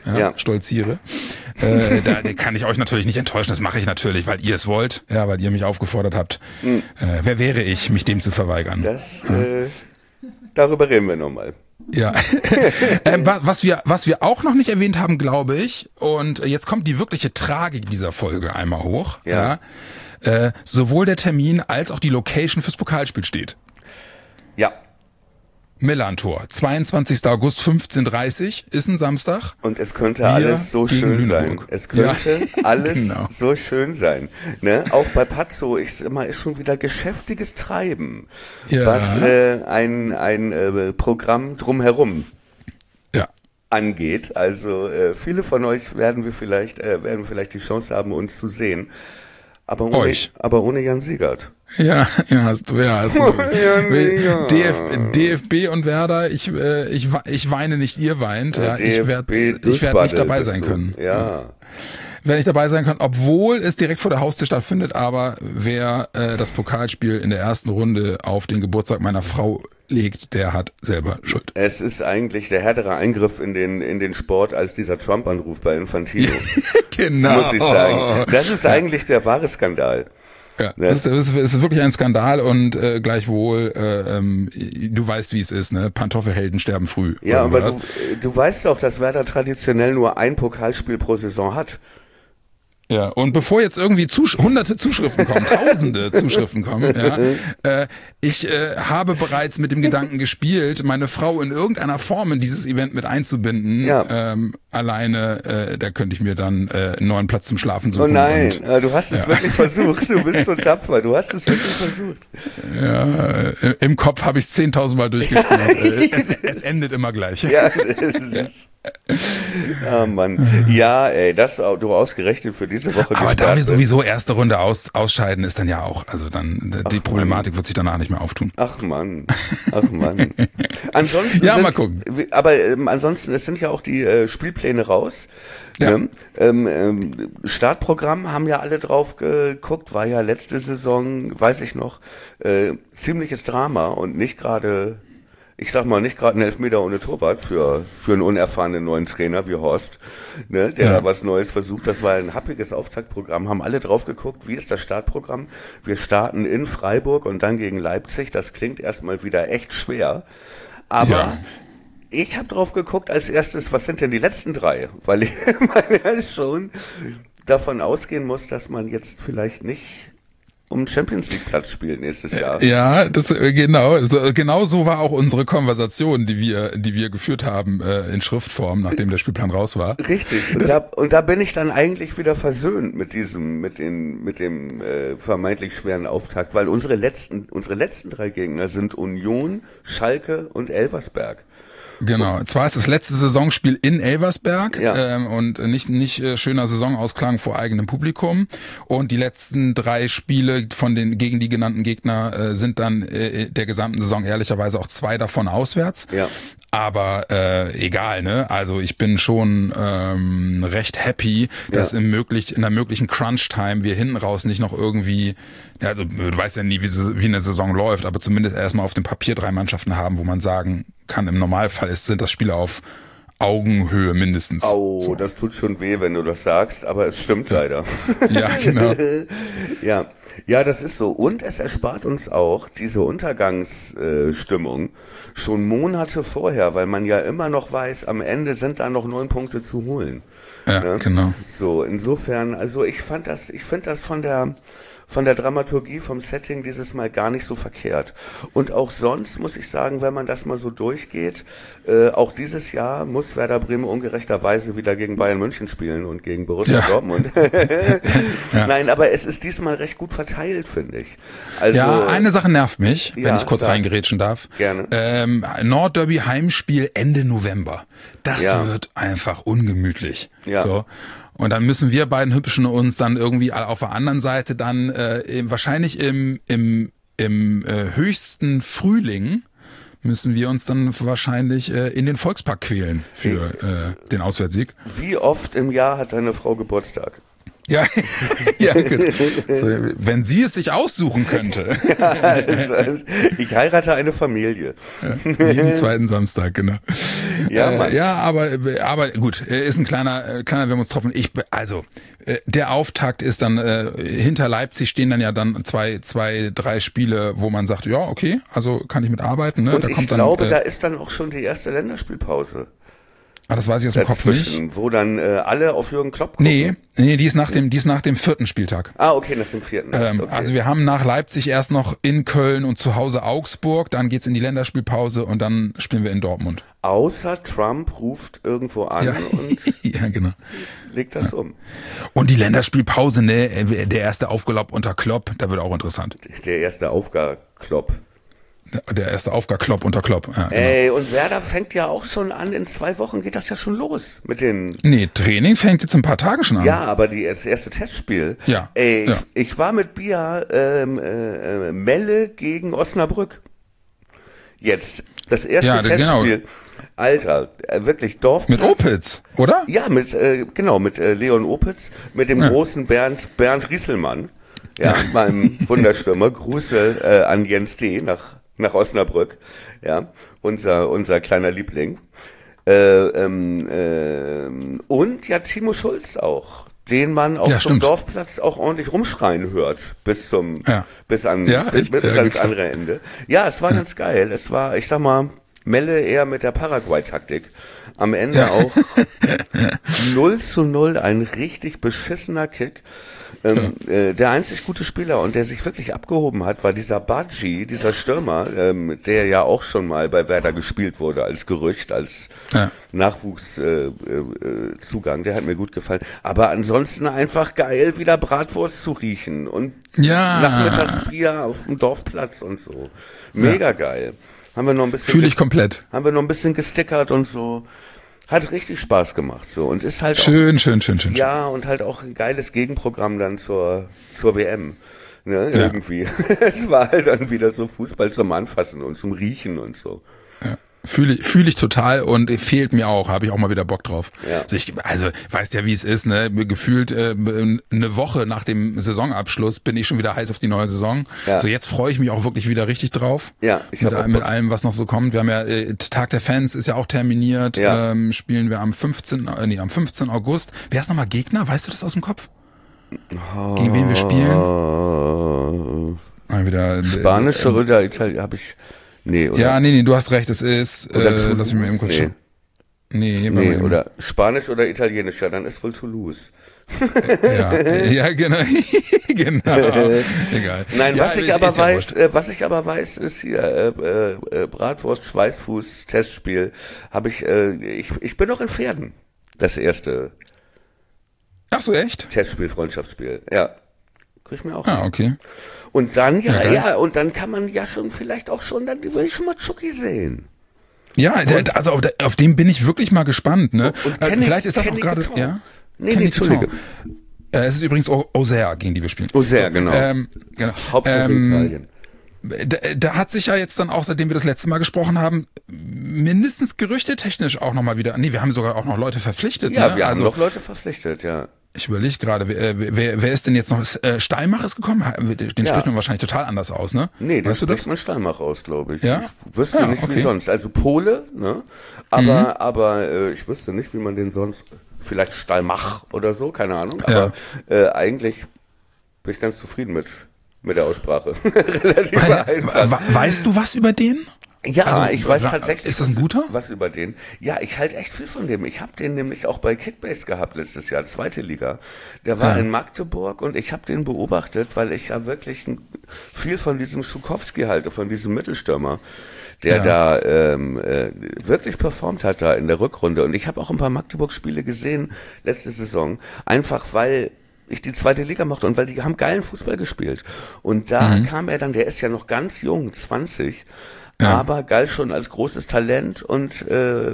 Da kann ich euch natürlich nicht enttäuschen, das mache ich natürlich, weil ihr es wollt, weil ihr mich aufgefordert habt. Wer wäre ich, mich dem zu verweigern? Darüber reden wir nochmal. Ja, was wir auch noch nicht erwähnt haben, glaube ich, und jetzt kommt die wirkliche Tragik dieser Folge einmal hoch. Sowohl der Termin als auch die Location fürs Pokalspiel steht. Ja. Millantor, 22. August 15:30 ist ein Samstag. Und es könnte alles so schön sein. Es könnte alles so schön sein. Ne? Auch bei Pazzo ist schon wieder geschäftiges Treiben, was ein Programm drumherum angeht. Also viele von euch werden vielleicht die Chance haben, uns zu sehen. Aber ohne Jan Siegert. Ja, hast du. DFB und Werder, ich weine nicht, ihr weint. Ja, ich werd nicht dabei sein können. Ja. Werde nicht dabei sein können, obwohl es direkt vor der Haustür stattfindet, aber wer das Pokalspiel in der ersten Runde auf den Geburtstag meiner Frau legt, der hat selber Schuld. Es ist eigentlich der härtere Eingriff in den Sport als dieser Trump-Anruf bei Infantino. Genau. Muss ich sagen. Das ist eigentlich der wahre Skandal. Ja, das ist wirklich ein Skandal und gleichwohl, du weißt, wie es ist, ne? Pantoffelhelden sterben früh. Ja, aber du weißt doch, dass Werder traditionell nur ein Pokalspiel pro Saison hat. Ja, und bevor jetzt irgendwie hunderte Zuschriften kommen, tausende Zuschriften kommen, ich habe bereits mit dem Gedanken gespielt, meine Frau in irgendeiner Form in dieses Event mit einzubinden. Ja. Alleine, da könnte ich mir dann einen neuen Platz zum Schlafen suchen. Oh nein, du hast es wirklich versucht, du bist so tapfer, du hast es wirklich versucht. Ja, im Kopf habe ich es 10.000 Mal durchgespielt. Es endet immer gleich. Ja, das ist... Ah, Mann. Ja, ey, du ausgerechnet für diese diese Woche Aber gesperrt da wir wird. sowieso erste Runde ausscheiden, ist dann ja auch, also dann die Problematik wird sich danach nicht mehr auftun. Ach Mann. Ansonsten Ja, mal gucken. Aber ansonsten, es sind ja auch die Spielpläne raus. Ja. Ne? Startprogramm haben ja alle drauf geguckt, war ja letzte Saison, weiß ich noch, ziemliches Drama und nicht gerade, ich sag mal, nicht gerade ein Elfmeter ohne Torwart für einen unerfahrenen neuen Trainer wie Horst, ne, der da was Neues versucht. Das war ein happiges Auftaktprogramm, haben alle drauf geguckt, wie ist das Startprogramm? Wir starten in Freiburg und dann gegen Leipzig. Das klingt erstmal wieder echt schwer, aber ich habe drauf geguckt als erstes, was sind denn die letzten 3? Weil man ja schon davon ausgehen muss, dass man jetzt vielleicht nicht um Champions League Platz spielt nächstes Jahr. Ja, genau so war auch unsere Konversation, die wir geführt haben in Schriftform, nachdem der Spielplan raus war. Richtig. Und da bin ich dann eigentlich wieder versöhnt mit dem vermeintlich schweren Auftakt, weil unsere letzten 3 Gegner sind Union, Schalke und Elversberg. Genau. Zwar ist das letzte Saisonspiel in Elversberg und nicht schöner Saisonausklang vor eigenem Publikum. Und die letzten 3 Spiele gegen die genannten Gegner sind dann der gesamten Saison ehrlicherweise auch 2 davon auswärts. Ja. Aber egal, ne? Also ich bin schon recht happy, dass in der möglichen Crunch-Time wir hinten raus nicht noch irgendwie, ja, also, du weißt ja nie, wie eine Saison läuft, aber zumindest erstmal auf dem Papier 3 Mannschaften haben, wo man sagen kann, im Normalfall sind das Spiele auf Augenhöhe mindestens. So. Das tut schon weh, wenn du das sagst, aber es stimmt leider. Ja, genau. Ja, das ist so. Und es erspart uns auch diese Untergangsstimmung schon Monate vorher, weil man ja immer noch weiß, am Ende sind da noch 9 Punkte zu holen. Ja, ne? Genau. So, insofern, also ich finde das von der Dramaturgie, vom Setting dieses Mal gar nicht so verkehrt. Und auch sonst muss ich sagen, wenn man das mal so durchgeht, auch dieses Jahr muss Werder Bremen ungerechterweise wieder gegen Bayern München spielen und gegen Borussia Dortmund. Nein, aber es ist diesmal recht gut verteilt, finde ich. Also, ja, eine Sache nervt mich, wenn ich kurz reingerätschen darf. Gerne. Nordderby Heimspiel Ende November. Das wird einfach ungemütlich. Ja. So. Und dann müssen wir beiden Hübschen uns dann irgendwie auf der anderen Seite dann wahrscheinlich im höchsten Frühling müssen wir uns dann wahrscheinlich in den Volkspark quälen für den Auswärtssieg. Wie oft im Jahr hat deine Frau Geburtstag? Ja, ja, gut. So, wenn sie es sich aussuchen könnte. Ich heirate eine Familie. Ja, jeden 2. Samstag, genau. Ja, aber gut, ist ein kleiner Wermutstropfen. Der Auftakt ist dann, hinter Leipzig stehen dann ja dann 2, 3 Spiele, wo man sagt, ja, okay, also kann ich mitarbeiten. Ne? Und ich glaube, da ist dann auch schon die erste Länderspielpause. Ah, das weiß ich aus dem Kopf nicht. Wo dann alle auf Jürgen Klopp gucken. Nee, die ist nach dem 4. Spieltag. Ah, okay, nach dem 4. Okay. Also wir haben nach Leipzig erst noch in Köln und zu Hause Augsburg, dann geht's in die Länderspielpause und dann spielen wir in Dortmund. Außer Trump ruft irgendwo an und genau. legt das um. Und die Länderspielpause, ne, der erste Aufgalopp unter Klopp, da wird auch interessant. Der erste Aufgalopp. Der erste Aufgalopp unter Klopp. Ja, genau. Ey, und Werder fängt ja auch schon an, in 2 Wochen geht das ja schon los mit den... Nee, Training fängt jetzt in ein paar Tagen schon an. Ja, aber das erste Testspiel. Ja. Ey, ich war mit Bia Melle gegen Osnabrück. Jetzt, das erste Testspiel. Genau. Alter, wirklich Dorfplatz. Mit Opitz, oder? Ja, mit Leon Opitz, mit dem großen Bernd Rieselmann. Ja, meinem Wunderstürmer. Grüße an Jens D. nach Osnabrück, ja, unser kleiner Liebling. Und ja, Timo Schulz auch, den man auf so einem Dorfplatz auch ordentlich rumschreien hört, bis ans andere Ende. Ja, es war ganz geil. Es war, ich sag mal, Melle eher mit der Paraguay-Taktik. Am Ende auch 0:0, ein richtig beschissener Kick. Der einzig gute Spieler und der sich wirklich abgehoben hat, war dieser Badji, dieser Stürmer, der ja auch schon mal bei Werder gespielt wurde als Gerücht, als Nachwuchszugang. Der hat mir gut gefallen. Aber ansonsten einfach geil, wieder Bratwurst zu riechen und Nachmittagsbier auf dem Dorfplatz und so. Mega geil. Haben wir noch ein bisschen Fühle ich komplett. Haben wir noch ein bisschen gestickert und so. Hat richtig Spaß gemacht, so. Und ist halt Schön. ja, und halt auch ein geiles Gegenprogramm dann zur WM. Ne, Ja. irgendwie. Es war halt dann wieder so Fußball zum Anfassen und zum Riechen und so. Ja. Fühl ich total und fehlt mir auch, habe ich auch mal wieder Bock drauf. Ja. Also weißt ja, wie es ist, ne? Gefühlt eine Woche nach dem Saisonabschluss bin ich schon wieder heiß auf die neue Saison. Ja. So jetzt freue ich mich auch wirklich wieder richtig drauf. Ja, ich habe auch mit Bock. allem, was noch so kommt. Wir haben ja Tag der Fans ist ja auch terminiert. Ja. Spielen wir am 15. August. Wer ist nochmal Gegner? Weißt du das aus dem Kopf? Gegen wen wir spielen? Mal wieder Spanisch oder Italien habe ich. Nee, oder? Ja, nee, du hast recht. Es ist. Oder Lass mich mal eben kurz nee. schauen. Nee, Nee, oder Spanisch oder Italienisch, ja, dann ist wohl Toulouse. ja, genau. Genau. Egal. Nein, ja, was ich aber weiß, ist hier Bratwurst, Schweißfuß, Testspiel. Habe ich bin noch in Pferden. Das erste Ach so, echt? Testspiel, Freundschaftsspiel. Ja. Krieg ich mir auch. Ah, okay. Und dann, geil. und dann kann man ja schon vielleicht auch schon, dann will ich schon mal Chucky sehen. Ja, also auf den bin ich wirklich mal gespannt, ne? Und Vielleicht ist das auch gerade, Kenny ja? Nee, Entschuldige. Es ist übrigens Auxerre, gegen die wir spielen. Auxerre, genau. Genau. Hauptsache Italien. Da hat sich ja jetzt dann auch, seitdem wir das letzte Mal gesprochen haben, mindestens gerüchtetechnisch auch nochmal wieder, wir haben sogar auch noch Leute verpflichtet. Ja, ne? wir haben noch Leute verpflichtet, ja. Ich überlege gerade, wer ist denn jetzt noch? Steinmach ist gekommen? Den spricht man wahrscheinlich total anders aus, ne? Nee, den weißt du das? spricht man Steinmach aus, glaube ich. Ja? Ich wüsste nicht, okay. wie sonst. Also Pole, ne? Aber ich wüsste nicht, wie man den sonst, vielleicht Steinmach oder so, keine Ahnung. Aber eigentlich bin ich ganz zufrieden mit der Aussprache. Relativ einfach. Weißt du was über den? Ja, Also, ich weiß tatsächlich. ist das ein guter? Was über den? Ja, ich halte echt viel von dem. Ich habe den nämlich auch bei Kickbase gehabt letztes Jahr, zweite Liga. Der war in Magdeburg und ich habe den beobachtet, weil ich ja wirklich viel von diesem Schukowski halte, von diesem Mittelstürmer, der da wirklich performt hat da in der Rückrunde. Und ich habe auch ein paar Magdeburg-Spiele gesehen letzte Saison, einfach weil ich die zweite Liga mochte und weil die haben geilen Fußball gespielt. Und da kam er dann, der ist ja noch ganz jung, 20, aber galt schon als großes Talent und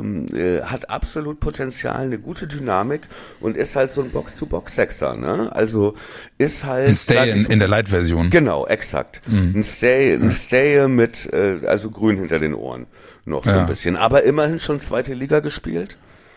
hat absolut Potenzial, eine gute Dynamik und ist halt so ein Box-to-Box-Sechser, ne? Also ist halt Ein Stay in der Light-Version. Genau, exakt. Ein Stay mit also grün hinter den Ohren noch so ein bisschen, aber immerhin schon zweite Liga gespielt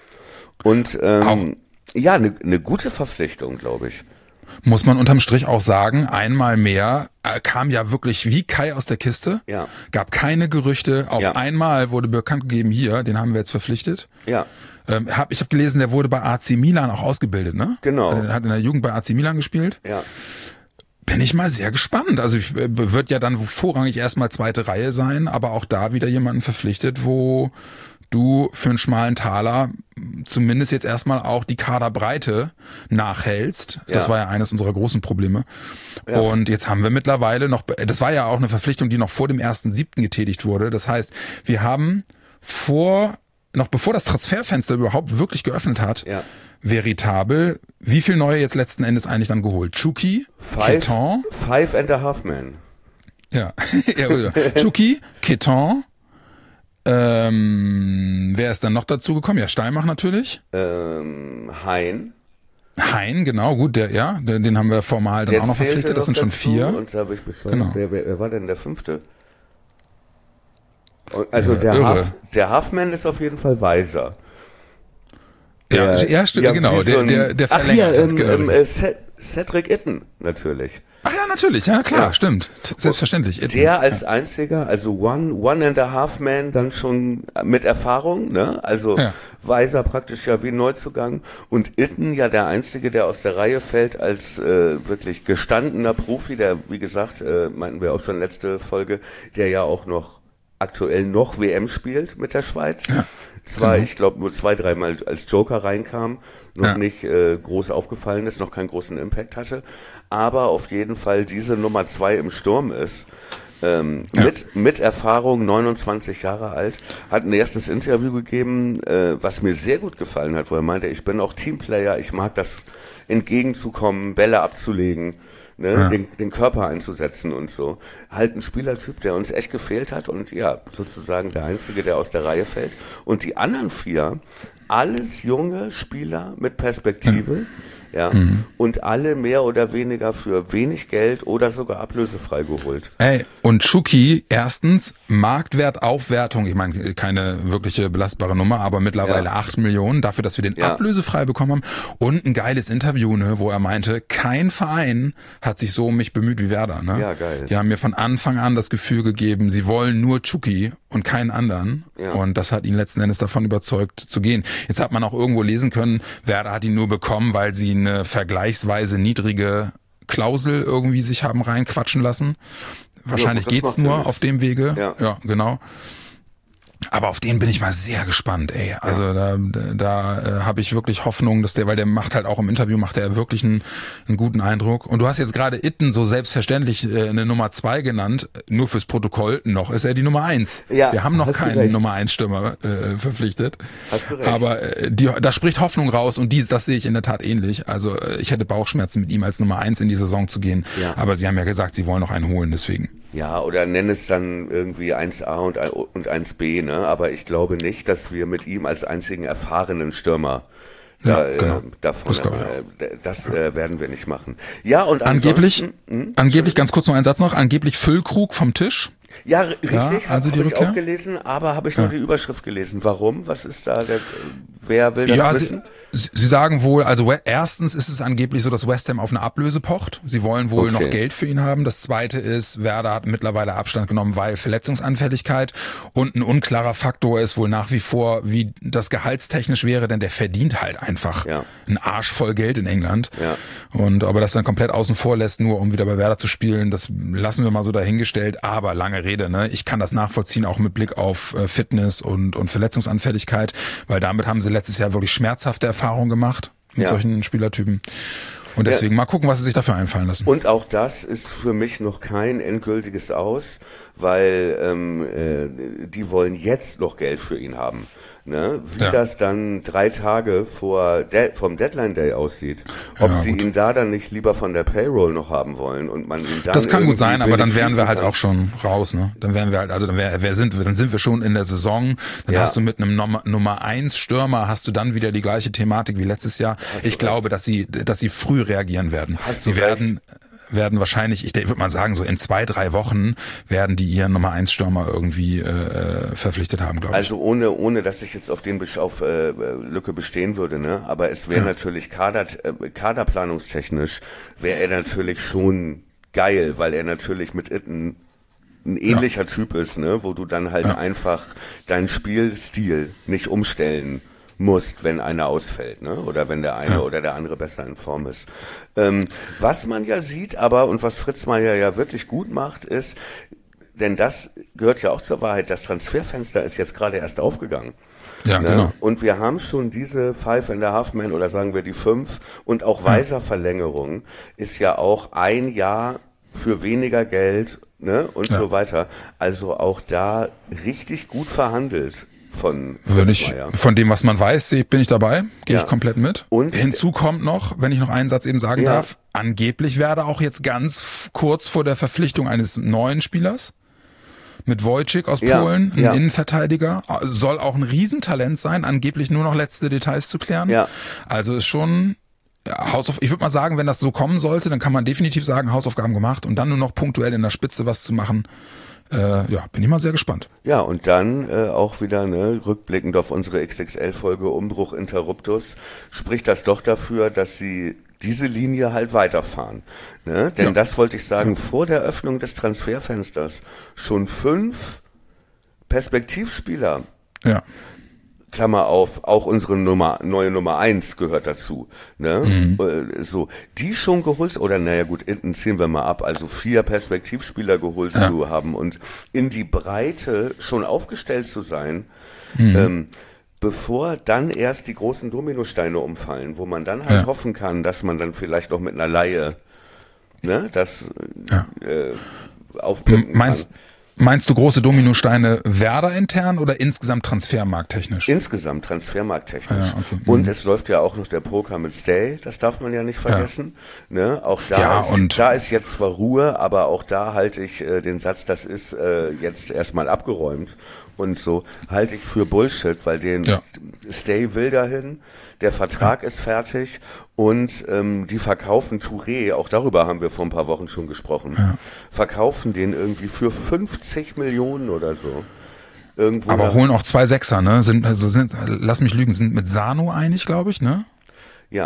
und ja, eine gute Verpflichtung, glaube ich. Muss man unterm Strich auch sagen, einmal mehr kam ja wirklich wie Kai aus der Kiste. Ja. Gab keine Gerüchte. Auf einmal wurde bekannt gegeben, hier, den haben wir jetzt verpflichtet. Ja. Ich hab gelesen, der wurde bei AC Milan auch ausgebildet, ne? Genau. Also, er hat in der Jugend bei AC Milan gespielt. Ja. Bin ich mal sehr gespannt. Also wird ja dann vorrangig erstmal zweite Reihe sein, aber auch da wieder jemanden verpflichtet, wo du für einen schmalen Taler zumindest jetzt erstmal auch die Kaderbreite nachhältst. Das war ja eines unserer großen Probleme. Ja. Und jetzt haben wir mittlerweile noch, das war ja auch eine Verpflichtung, die noch vor dem 1.7. getätigt wurde. Das heißt, wir haben noch bevor das Transferfenster überhaupt wirklich geöffnet hat, veritabel, wie viel neue jetzt letzten Endes eigentlich dann geholt? Chucky, Keton. 5.5 Men. Ja, Chucky, Keton. Wer ist dann noch dazu gekommen? Ja, Steinmach natürlich. Hein, genau, gut, den haben wir formal dann auch noch verpflichtet, das sind schon 4. Und da habe ich beschrieben, Genau. wer war denn der 5.? Also der Halfman ist auf jeden Fall weiser. Genau, der verlängert hat. Genau. Cedric Itten, natürlich. Ach ja, natürlich, ja klar, stimmt. Selbstverständlich. Itten. Der als einziger, also one and a half man, dann schon mit Erfahrung, ne? Also weiser praktisch ja wie ein Neuzugang. Und Itten ja der Einzige, der aus der Reihe fällt als wirklich gestandener Profi, der, wie gesagt, meinten wir auch schon letzte Folge, der ja auch noch aktuell noch WM spielt mit der Schweiz. Ja. Ich glaube, nur 2-3 Mal als Joker reinkam, noch nicht groß aufgefallen ist, noch keinen großen Impact hatte, aber auf jeden Fall diese Nummer 2 im Sturm ist. Mit Erfahrung, 29 Jahre alt, hat ein erstes Interview gegeben, was mir sehr gut gefallen hat, wo er meinte, ich bin auch Teamplayer, ich mag das entgegenzukommen, Bälle abzulegen, ne, den Körper einzusetzen und so. Halt ein Spielertyp, der uns echt gefehlt hat und ja, sozusagen der Einzige, der aus der Reihe fällt. Und die anderen 4, alles junge Spieler mit Perspektive, ja, und alle mehr oder weniger für wenig Geld oder sogar ablösefrei geholt. Ey, und Chucky, erstens, Marktwertaufwertung, ich meine, keine wirkliche belastbare Nummer, aber mittlerweile 8 Millionen dafür, dass wir den ablösefrei bekommen haben und ein geiles Interview, ne, wo er meinte, kein Verein hat sich so um mich bemüht wie Werder, ne? Ja, geil. Die haben mir von Anfang an das Gefühl gegeben, sie wollen nur Chucky und keinen anderen und das hat ihn letzten Endes davon überzeugt zu gehen. Jetzt hat man auch irgendwo lesen können, Werder hat ihn nur bekommen, weil sie eine vergleichsweise niedrige Klausel irgendwie sich haben reinquatschen lassen. Wahrscheinlich geht's nur auf dem Wege. Ja, genau. Aber auf den bin ich mal sehr gespannt, ey. Also da habe ich wirklich Hoffnung, dass weil der macht halt auch im Interview, macht er wirklich einen guten Eindruck. Und du hast jetzt gerade Itten so selbstverständlich eine Nummer 2 genannt, nur fürs Protokoll, noch ist er die Nummer 1. Ja, wir haben noch keinen Nummer 1 Stürmer verpflichtet. Hast du recht. Aber da spricht Hoffnung raus und das sehe ich in der Tat ähnlich. Also ich hätte Bauchschmerzen, mit ihm als Nummer 1 in die Saison zu gehen. Ja. Aber sie haben ja gesagt, sie wollen noch einen holen, deswegen. Ja, oder nenn es dann irgendwie 1A und 1B, ne? Aber ich glaube nicht, dass wir mit ihm als einzigen erfahrenen Stürmer das werden wir nicht machen. Ja, und angeblich ganz kurz noch ein Satz noch, angeblich Füllkrug vom Tisch. Ja, richtig, also habe ich auch gelesen, aber habe ich nur die Überschrift gelesen. Warum? Was ist da wer will das wissen? Sie sagen wohl, also erstens ist es angeblich so, dass West Ham auf eine Ablöse pocht. Sie wollen wohl noch Geld für ihn haben. Das zweite ist, Werder hat mittlerweile Abstand genommen, weil Verletzungsanfälligkeit. Und ein unklarer Faktor ist wohl nach wie vor, wie das gehaltstechnisch wäre, denn der verdient halt einfach einen Arsch voll Geld in England. Ja. Und ob er das dann komplett außen vor lässt, nur um wieder bei Werder zu spielen, das lassen wir mal so dahingestellt. Aber lange Rede, ne? Ich kann das nachvollziehen, auch mit Blick auf Fitness und Verletzungsanfälligkeit, weil damit haben sie letztes Jahr wirklich schmerzhafte Erfahrungen gemacht mit solchen Spielertypen. Und deswegen mal gucken, was sie sich dafür einfallen lassen. Und auch das ist für mich noch kein endgültiges Aus, weil die wollen jetzt noch Geld für ihn haben. Ne? Wie das dann 3 Tage vom Deadline Day aussieht. Ob sie ihn da dann nicht lieber von der Payroll noch haben wollen und man ihn dann. Das kann gut sein, aber dann wären wir halt auch schon raus, ne? Dann wären wir halt, also dann sind wir schon in der Saison. Dann hast du mit einem Nummer 1 Stürmer hast du dann wieder die gleiche Thematik wie letztes Jahr. Ich glaube, dass sie früh reagieren werden. Sie werden wahrscheinlich, ich würde mal sagen, so in 2-3 Wochen werden die ihren Nummer 1 Stürmer irgendwie verpflichtet haben, glaube ich. Also ohne, dass ich jetzt auf Lücke bestehen würde, ne? Aber es wäre natürlich kaderplanungstechnisch wäre er natürlich schon geil, weil er natürlich mit Itten ein ähnlicher Typ ist, ne? Wo du dann halt einfach deinen Spielstil nicht umstellen musst, wenn einer ausfällt, ne? Oder wenn der eine oder der andere besser in Form ist. Was man ja sieht, aber und was Fritz Meier ja wirklich gut macht, ist, denn das gehört ja auch zur Wahrheit, das Transferfenster ist jetzt gerade erst aufgegangen. Ja, ne? Genau. Und wir haben schon diese 5.5 Men oder sagen wir die 5 und auch Weiser-Verlängerung ist ja auch 1 Jahr für weniger Geld, ne? Und so weiter. Also auch da richtig gut verhandelt. Von dem, was man weiß, bin ich dabei, gehe ich komplett mit. Und hinzu kommt noch, wenn ich noch einen Satz eben sagen darf, angeblich werde auch jetzt ganz kurz vor der Verpflichtung eines neuen Spielers mit Wojcik aus Polen, ein Innenverteidiger, soll auch ein Riesentalent sein, angeblich nur noch letzte Details zu klären. Ja. Also ist schon ich würde mal sagen, wenn das so kommen sollte, dann kann man definitiv sagen, Hausaufgaben gemacht und dann nur noch punktuell in der Spitze was zu machen. Bin ich mal sehr gespannt. Ja, und dann auch wieder, ne, rückblickend auf unsere XXL-Folge Umbruch Interruptus, spricht das doch dafür, dass sie diese Linie halt weiterfahren. Ne? Denn das wollte ich sagen, vor der Öffnung des Transferfensters schon 5 Perspektivspieler. Ja. Klammer auf, auch unsere neue Nummer 1 gehört dazu, ne? So, die schon geholt, oder naja gut, ziehen wir mal ab, also 4 Perspektivspieler geholt zu haben und in die Breite schon aufgestellt zu sein, bevor dann erst die großen Dominosteine umfallen, wo man dann halt hoffen kann, dass man dann vielleicht noch mit einer Leihe, ne, das aufpimpen kann. Meinst du große Dominosteine Werder intern oder insgesamt transfermarkttechnisch? Insgesamt transfermarkttechnisch. Ja, okay. Und es läuft ja auch noch der Poker mit Stay, das darf man ja nicht vergessen. Ne? Auch da, da ist jetzt zwar Ruhe, aber auch da halte ich den Satz, das ist jetzt erstmal abgeräumt. Und so halte ich für Bullshit, weil Stay will dahin, der Vertrag ist fertig und die verkaufen Touré, auch darüber haben wir vor ein paar Wochen schon gesprochen, verkaufen den irgendwie für 50 Millionen oder so. Irgendwo aber holen auch 2 Sechser, ne? Lass mich lügen, sind mit Sano einig, glaube ich, ne? Ja.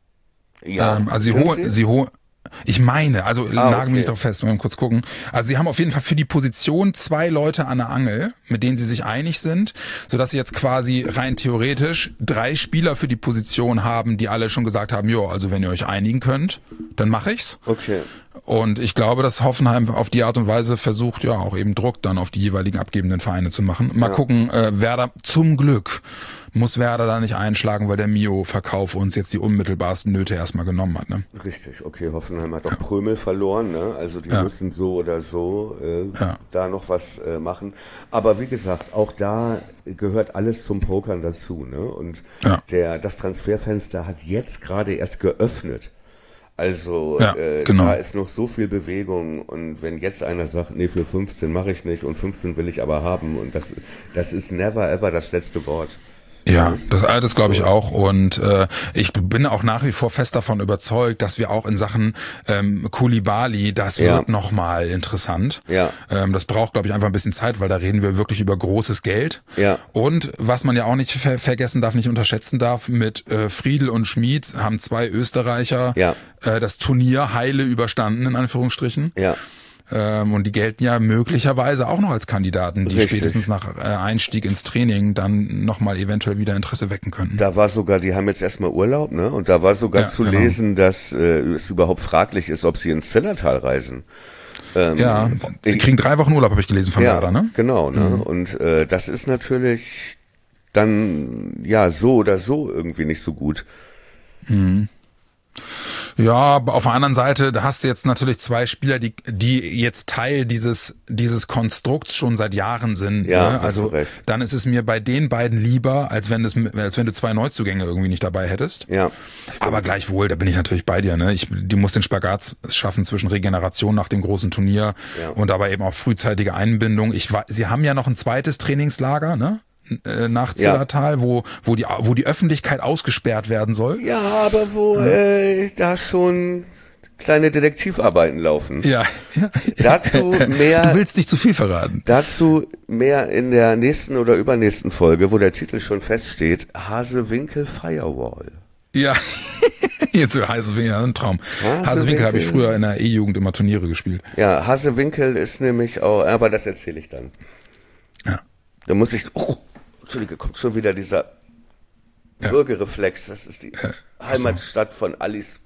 Also sie holen. Ich meine, also nagel mich nicht drauf fest, mal kurz gucken. Also sie haben auf jeden Fall für die Position 2 Leute an der Angel, mit denen sie sich einig sind, sodass sie jetzt quasi rein theoretisch 3 Spieler für die Position haben, die alle schon gesagt haben, jo, also wenn ihr euch einigen könnt, dann mache ich's. Okay. Und ich glaube, dass Hoffenheim auf die Art und Weise versucht, ja auch eben Druck dann auf die jeweiligen abgebenden Vereine zu machen. Mal gucken, Werder, zum Glück muss Werder da nicht einschlagen, weil der Mio-Verkauf uns jetzt die unmittelbarsten Nöte erstmal genommen hat. Ne? Richtig, okay, Hoffenheim hat auch Prömel verloren, ne? Also die müssen so oder so da noch was machen. Aber wie gesagt, auch da gehört alles zum Pokern dazu, ne? Und das Transferfenster hat jetzt gerade erst geöffnet. Also genau. Da ist noch so viel Bewegung und wenn jetzt einer sagt, nee, für 15 mache ich nicht und 15 will ich aber haben und das ist never ever das letzte Wort. Ja, das glaube ich auch und ich bin auch nach wie vor fest davon überzeugt, dass wir auch in Sachen Koulibaly, das wird nochmal interessant. Ja. Das braucht, glaube ich, einfach ein bisschen Zeit, weil da reden wir wirklich über großes Geld. Ja. Und was man ja auch nicht vergessen darf, nicht unterschätzen darf, mit Friedl und Schmid haben 2 Österreicher das Turnier heile überstanden, in Anführungsstrichen. Ja. Und die gelten ja möglicherweise auch noch als Kandidaten, die spätestens nach Einstieg ins Training dann nochmal eventuell wieder Interesse wecken könnten. Da war sogar, die haben jetzt erstmal Urlaub, ne? Und da war sogar zu lesen, dass es überhaupt fraglich ist, ob sie ins Zillertal reisen. Sie kriegen 3 Wochen Urlaub, habe ich gelesen von Werder, ne? Genau, ne? Und das ist natürlich dann so oder so irgendwie nicht so gut. Ja, aber auf der anderen Seite, da hast du jetzt natürlich 2 Spieler, die jetzt Teil dieses Konstrukts schon seit Jahren sind. Ja, ne? Also hast du recht. dann ist es mir bei den beiden lieber, als wenn du 2 Neuzugänge irgendwie nicht dabei hättest. Ja. Aber gleichwohl, da bin ich natürlich bei dir. Ne? Die muss den Spagat schaffen zwischen Regeneration nach dem großen Turnier und aber eben auch frühzeitige Einbindung. Sie haben ja noch ein zweites Trainingslager, ne? Nach Zillertal, wo die Öffentlichkeit ausgesperrt werden soll. Ja, aber wo da schon kleine Detektivarbeiten laufen. Ja. Dazu mehr. Du willst nicht zu viel verraten. Dazu mehr in der nächsten oder übernächsten Folge, wo der Titel schon feststeht: Hasewinkel Firewall. Ja, jetzt Hasewinkel, ein Traum. Hasewinkel habe ich früher in der E-Jugend immer Turniere gespielt. Ja, Hasewinkel ist nämlich auch, aber das erzähle ich dann. Ja. Da muss ich, Entschuldige, kommt schon wieder dieser Würgereflex. Das ist die Heimatstadt von Alice.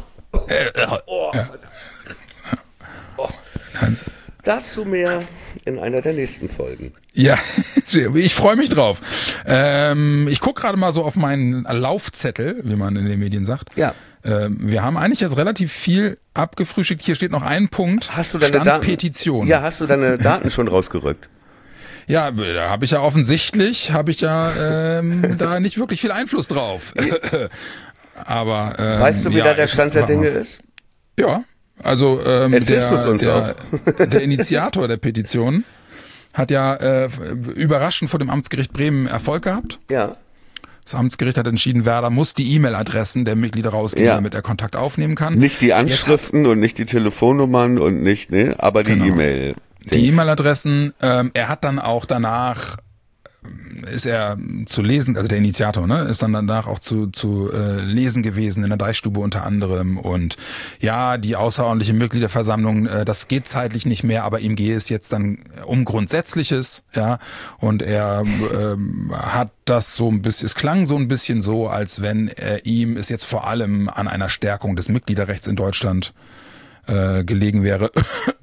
Dazu mehr in einer der nächsten Folgen. Ja, ich freue mich drauf. Ich gucke gerade mal so auf meinen Laufzettel, wie man in den Medien sagt. Ja. Wir haben eigentlich jetzt relativ viel abgefrühstückt. Hier steht noch ein Punkt. Hast du deine Daten? Petition. Ja, hast du deine Daten schon rausgerückt? Ja, da habe ich ja offensichtlich, da nicht wirklich viel Einfluss drauf. Aber weißt du, wie da der Stand der Dinge ist? Ja, also der Initiator der Petition hat ja überraschend vor dem Amtsgericht Bremen Erfolg gehabt. Ja. Das Amtsgericht hat entschieden, Werder muss die E-Mail-Adressen der Mitglieder rausgeben, damit er Kontakt aufnehmen kann. Nicht die Anschriften und nicht die Telefonnummern und nicht, aber die E-Mail. Die E-Mail-Adressen, er hat dann auch danach, ist er zu lesen, also der Initiator, ne, ist dann danach auch zu lesen gewesen in der Deichstube unter anderem und ja, die außerordentliche Mitgliederversammlung, das geht zeitlich nicht mehr, aber ihm geht es jetzt dann um Grundsätzliches, ja, und er hat das so ein bisschen, es klang so ein bisschen so, als wenn ihm es jetzt vor allem an einer Stärkung des Mitgliederrechts in Deutschland gelegen wäre.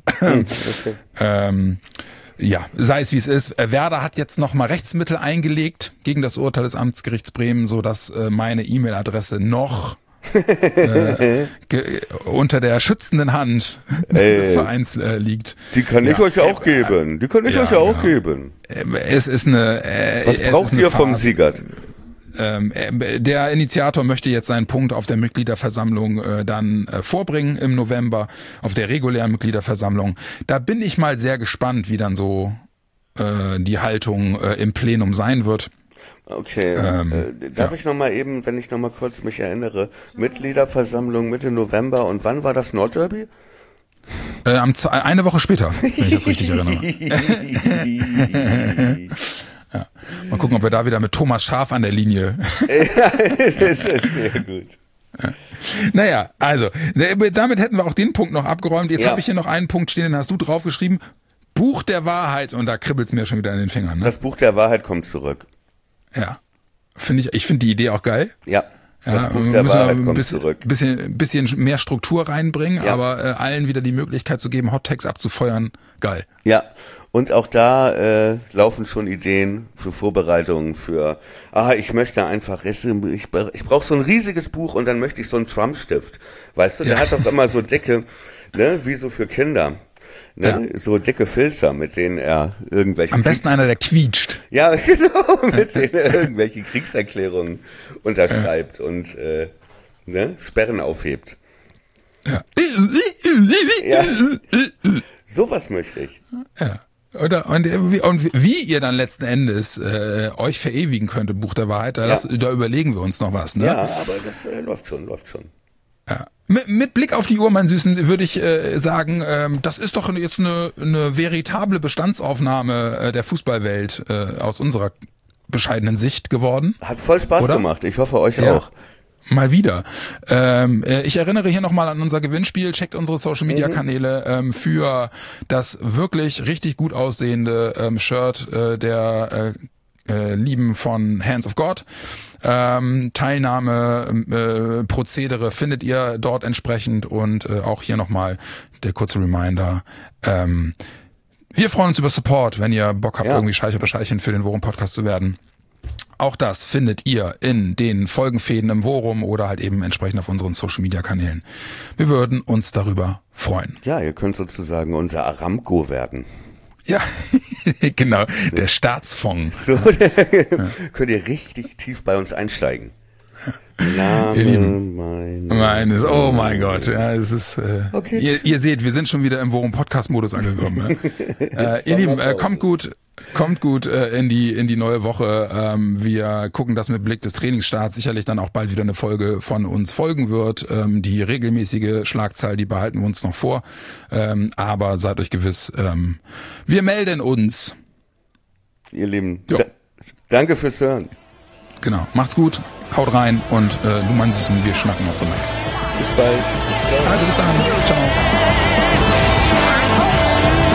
Okay. Ja, sei es wie es ist. Werder hat jetzt nochmal Rechtsmittel eingelegt gegen das Urteil des Amtsgerichts Bremen, so dass meine E-Mail-Adresse noch unter der schützenden Hand des Vereins liegt. Die kann ich euch auch geben. Die kann ich euch auch geben. Es ist eine. Was braucht ihr vom Siegert? Der Initiator möchte jetzt seinen Punkt auf der Mitgliederversammlung dann vorbringen im November, auf der regulären Mitgliederversammlung. Da bin ich mal sehr gespannt, wie dann so die Haltung im Plenum sein wird. Okay, darf ich nochmal eben, wenn ich nochmal kurz mich erinnere, Mitgliederversammlung Mitte November und wann war das Nordderby? Eine Woche später, wenn ich das richtig erinnere. Ja. Mal gucken, ob wir da wieder mit Thomas Schaaf an der Linie. Das ist sehr gut. Ja. Naja, also, damit hätten wir auch den Punkt noch abgeräumt. Jetzt habe ich hier noch einen Punkt stehen, den hast du draufgeschrieben. Buch der Wahrheit, und da kribbelt's mir schon wieder in den Fingern. Ne? Das Buch der Wahrheit kommt zurück. Ja. Ich finde die Idee auch geil. Ja. Das Buch der Wahrheit kommt zurück. Bisschen mehr Struktur reinbringen, aber allen wieder die Möglichkeit zu geben, Hot Takes abzufeuern. Geil. Ja. Und auch da laufen schon Ideen für Vorbereitungen für, ich möchte einfach, ich brauche so ein riesiges Buch und dann möchte ich so einen Trump-Stift. Weißt du, der hat doch immer so dicke, ne, wie so für Kinder. Ne? Ja. So dicke Filzer, mit denen er irgendwelche... Am besten einer, der quietscht. Ja, genau, mit denen er irgendwelche Kriegserklärungen unterschreibt und Sperren aufhebt. Ja. Ja. Sowas möchte ich. Ja. Und wie ihr dann letzten Endes euch verewigen könnt im Buch der Wahrheit, da überlegen wir uns noch was. Ne? Ja, aber das läuft schon. Ja. Mit Blick auf die Uhr, mein Süßen, würde ich sagen, das ist doch jetzt eine veritable Bestandsaufnahme der Fußballwelt aus unserer bescheidenen Sicht geworden. Hat voll Spaß gemacht. Ich hoffe, euch auch. Mal wieder. Ich erinnere hier nochmal an unser Gewinnspiel. Checkt unsere Social-Media-Kanäle für das wirklich richtig gut aussehende Shirt der Lieben von Hands of God. Teilnahme, Prozedere findet ihr dort entsprechend und auch hier nochmal der kurze Reminder. Wir freuen uns über Support, wenn ihr Bock habt, irgendwie Scheich oder Scheichin für den Worum-Podcast zu werden. Auch das findet ihr in den Folgenfäden im Worum oder halt eben entsprechend auf unseren Social-Media-Kanälen. Wir würden uns darüber freuen. Ja, ihr könnt sozusagen unser Aramco werden. Ja, genau, der Staatsfonds. So, könnt ihr richtig tief bei uns einsteigen. Meines, oh mein Gott, ja, es ist, okay. Ihr seht, wir sind schon wieder im Worum-Podcast-Modus angekommen. Ne? Ihr Lieben, kommt gut in die neue Woche. Wir gucken, dass mit Blick des Trainingsstarts sicherlich dann auch bald wieder eine Folge von uns folgen wird. Die regelmäßige Schlagzahl, die behalten wir uns noch vor. Aber seid euch gewiss, wir melden uns. Ihr Lieben, danke fürs Hören. Genau, macht's gut, haut rein und du mein Süßen, wir schnacken auf der Mic. Bis bald. Ciao. Also bis dann, ciao.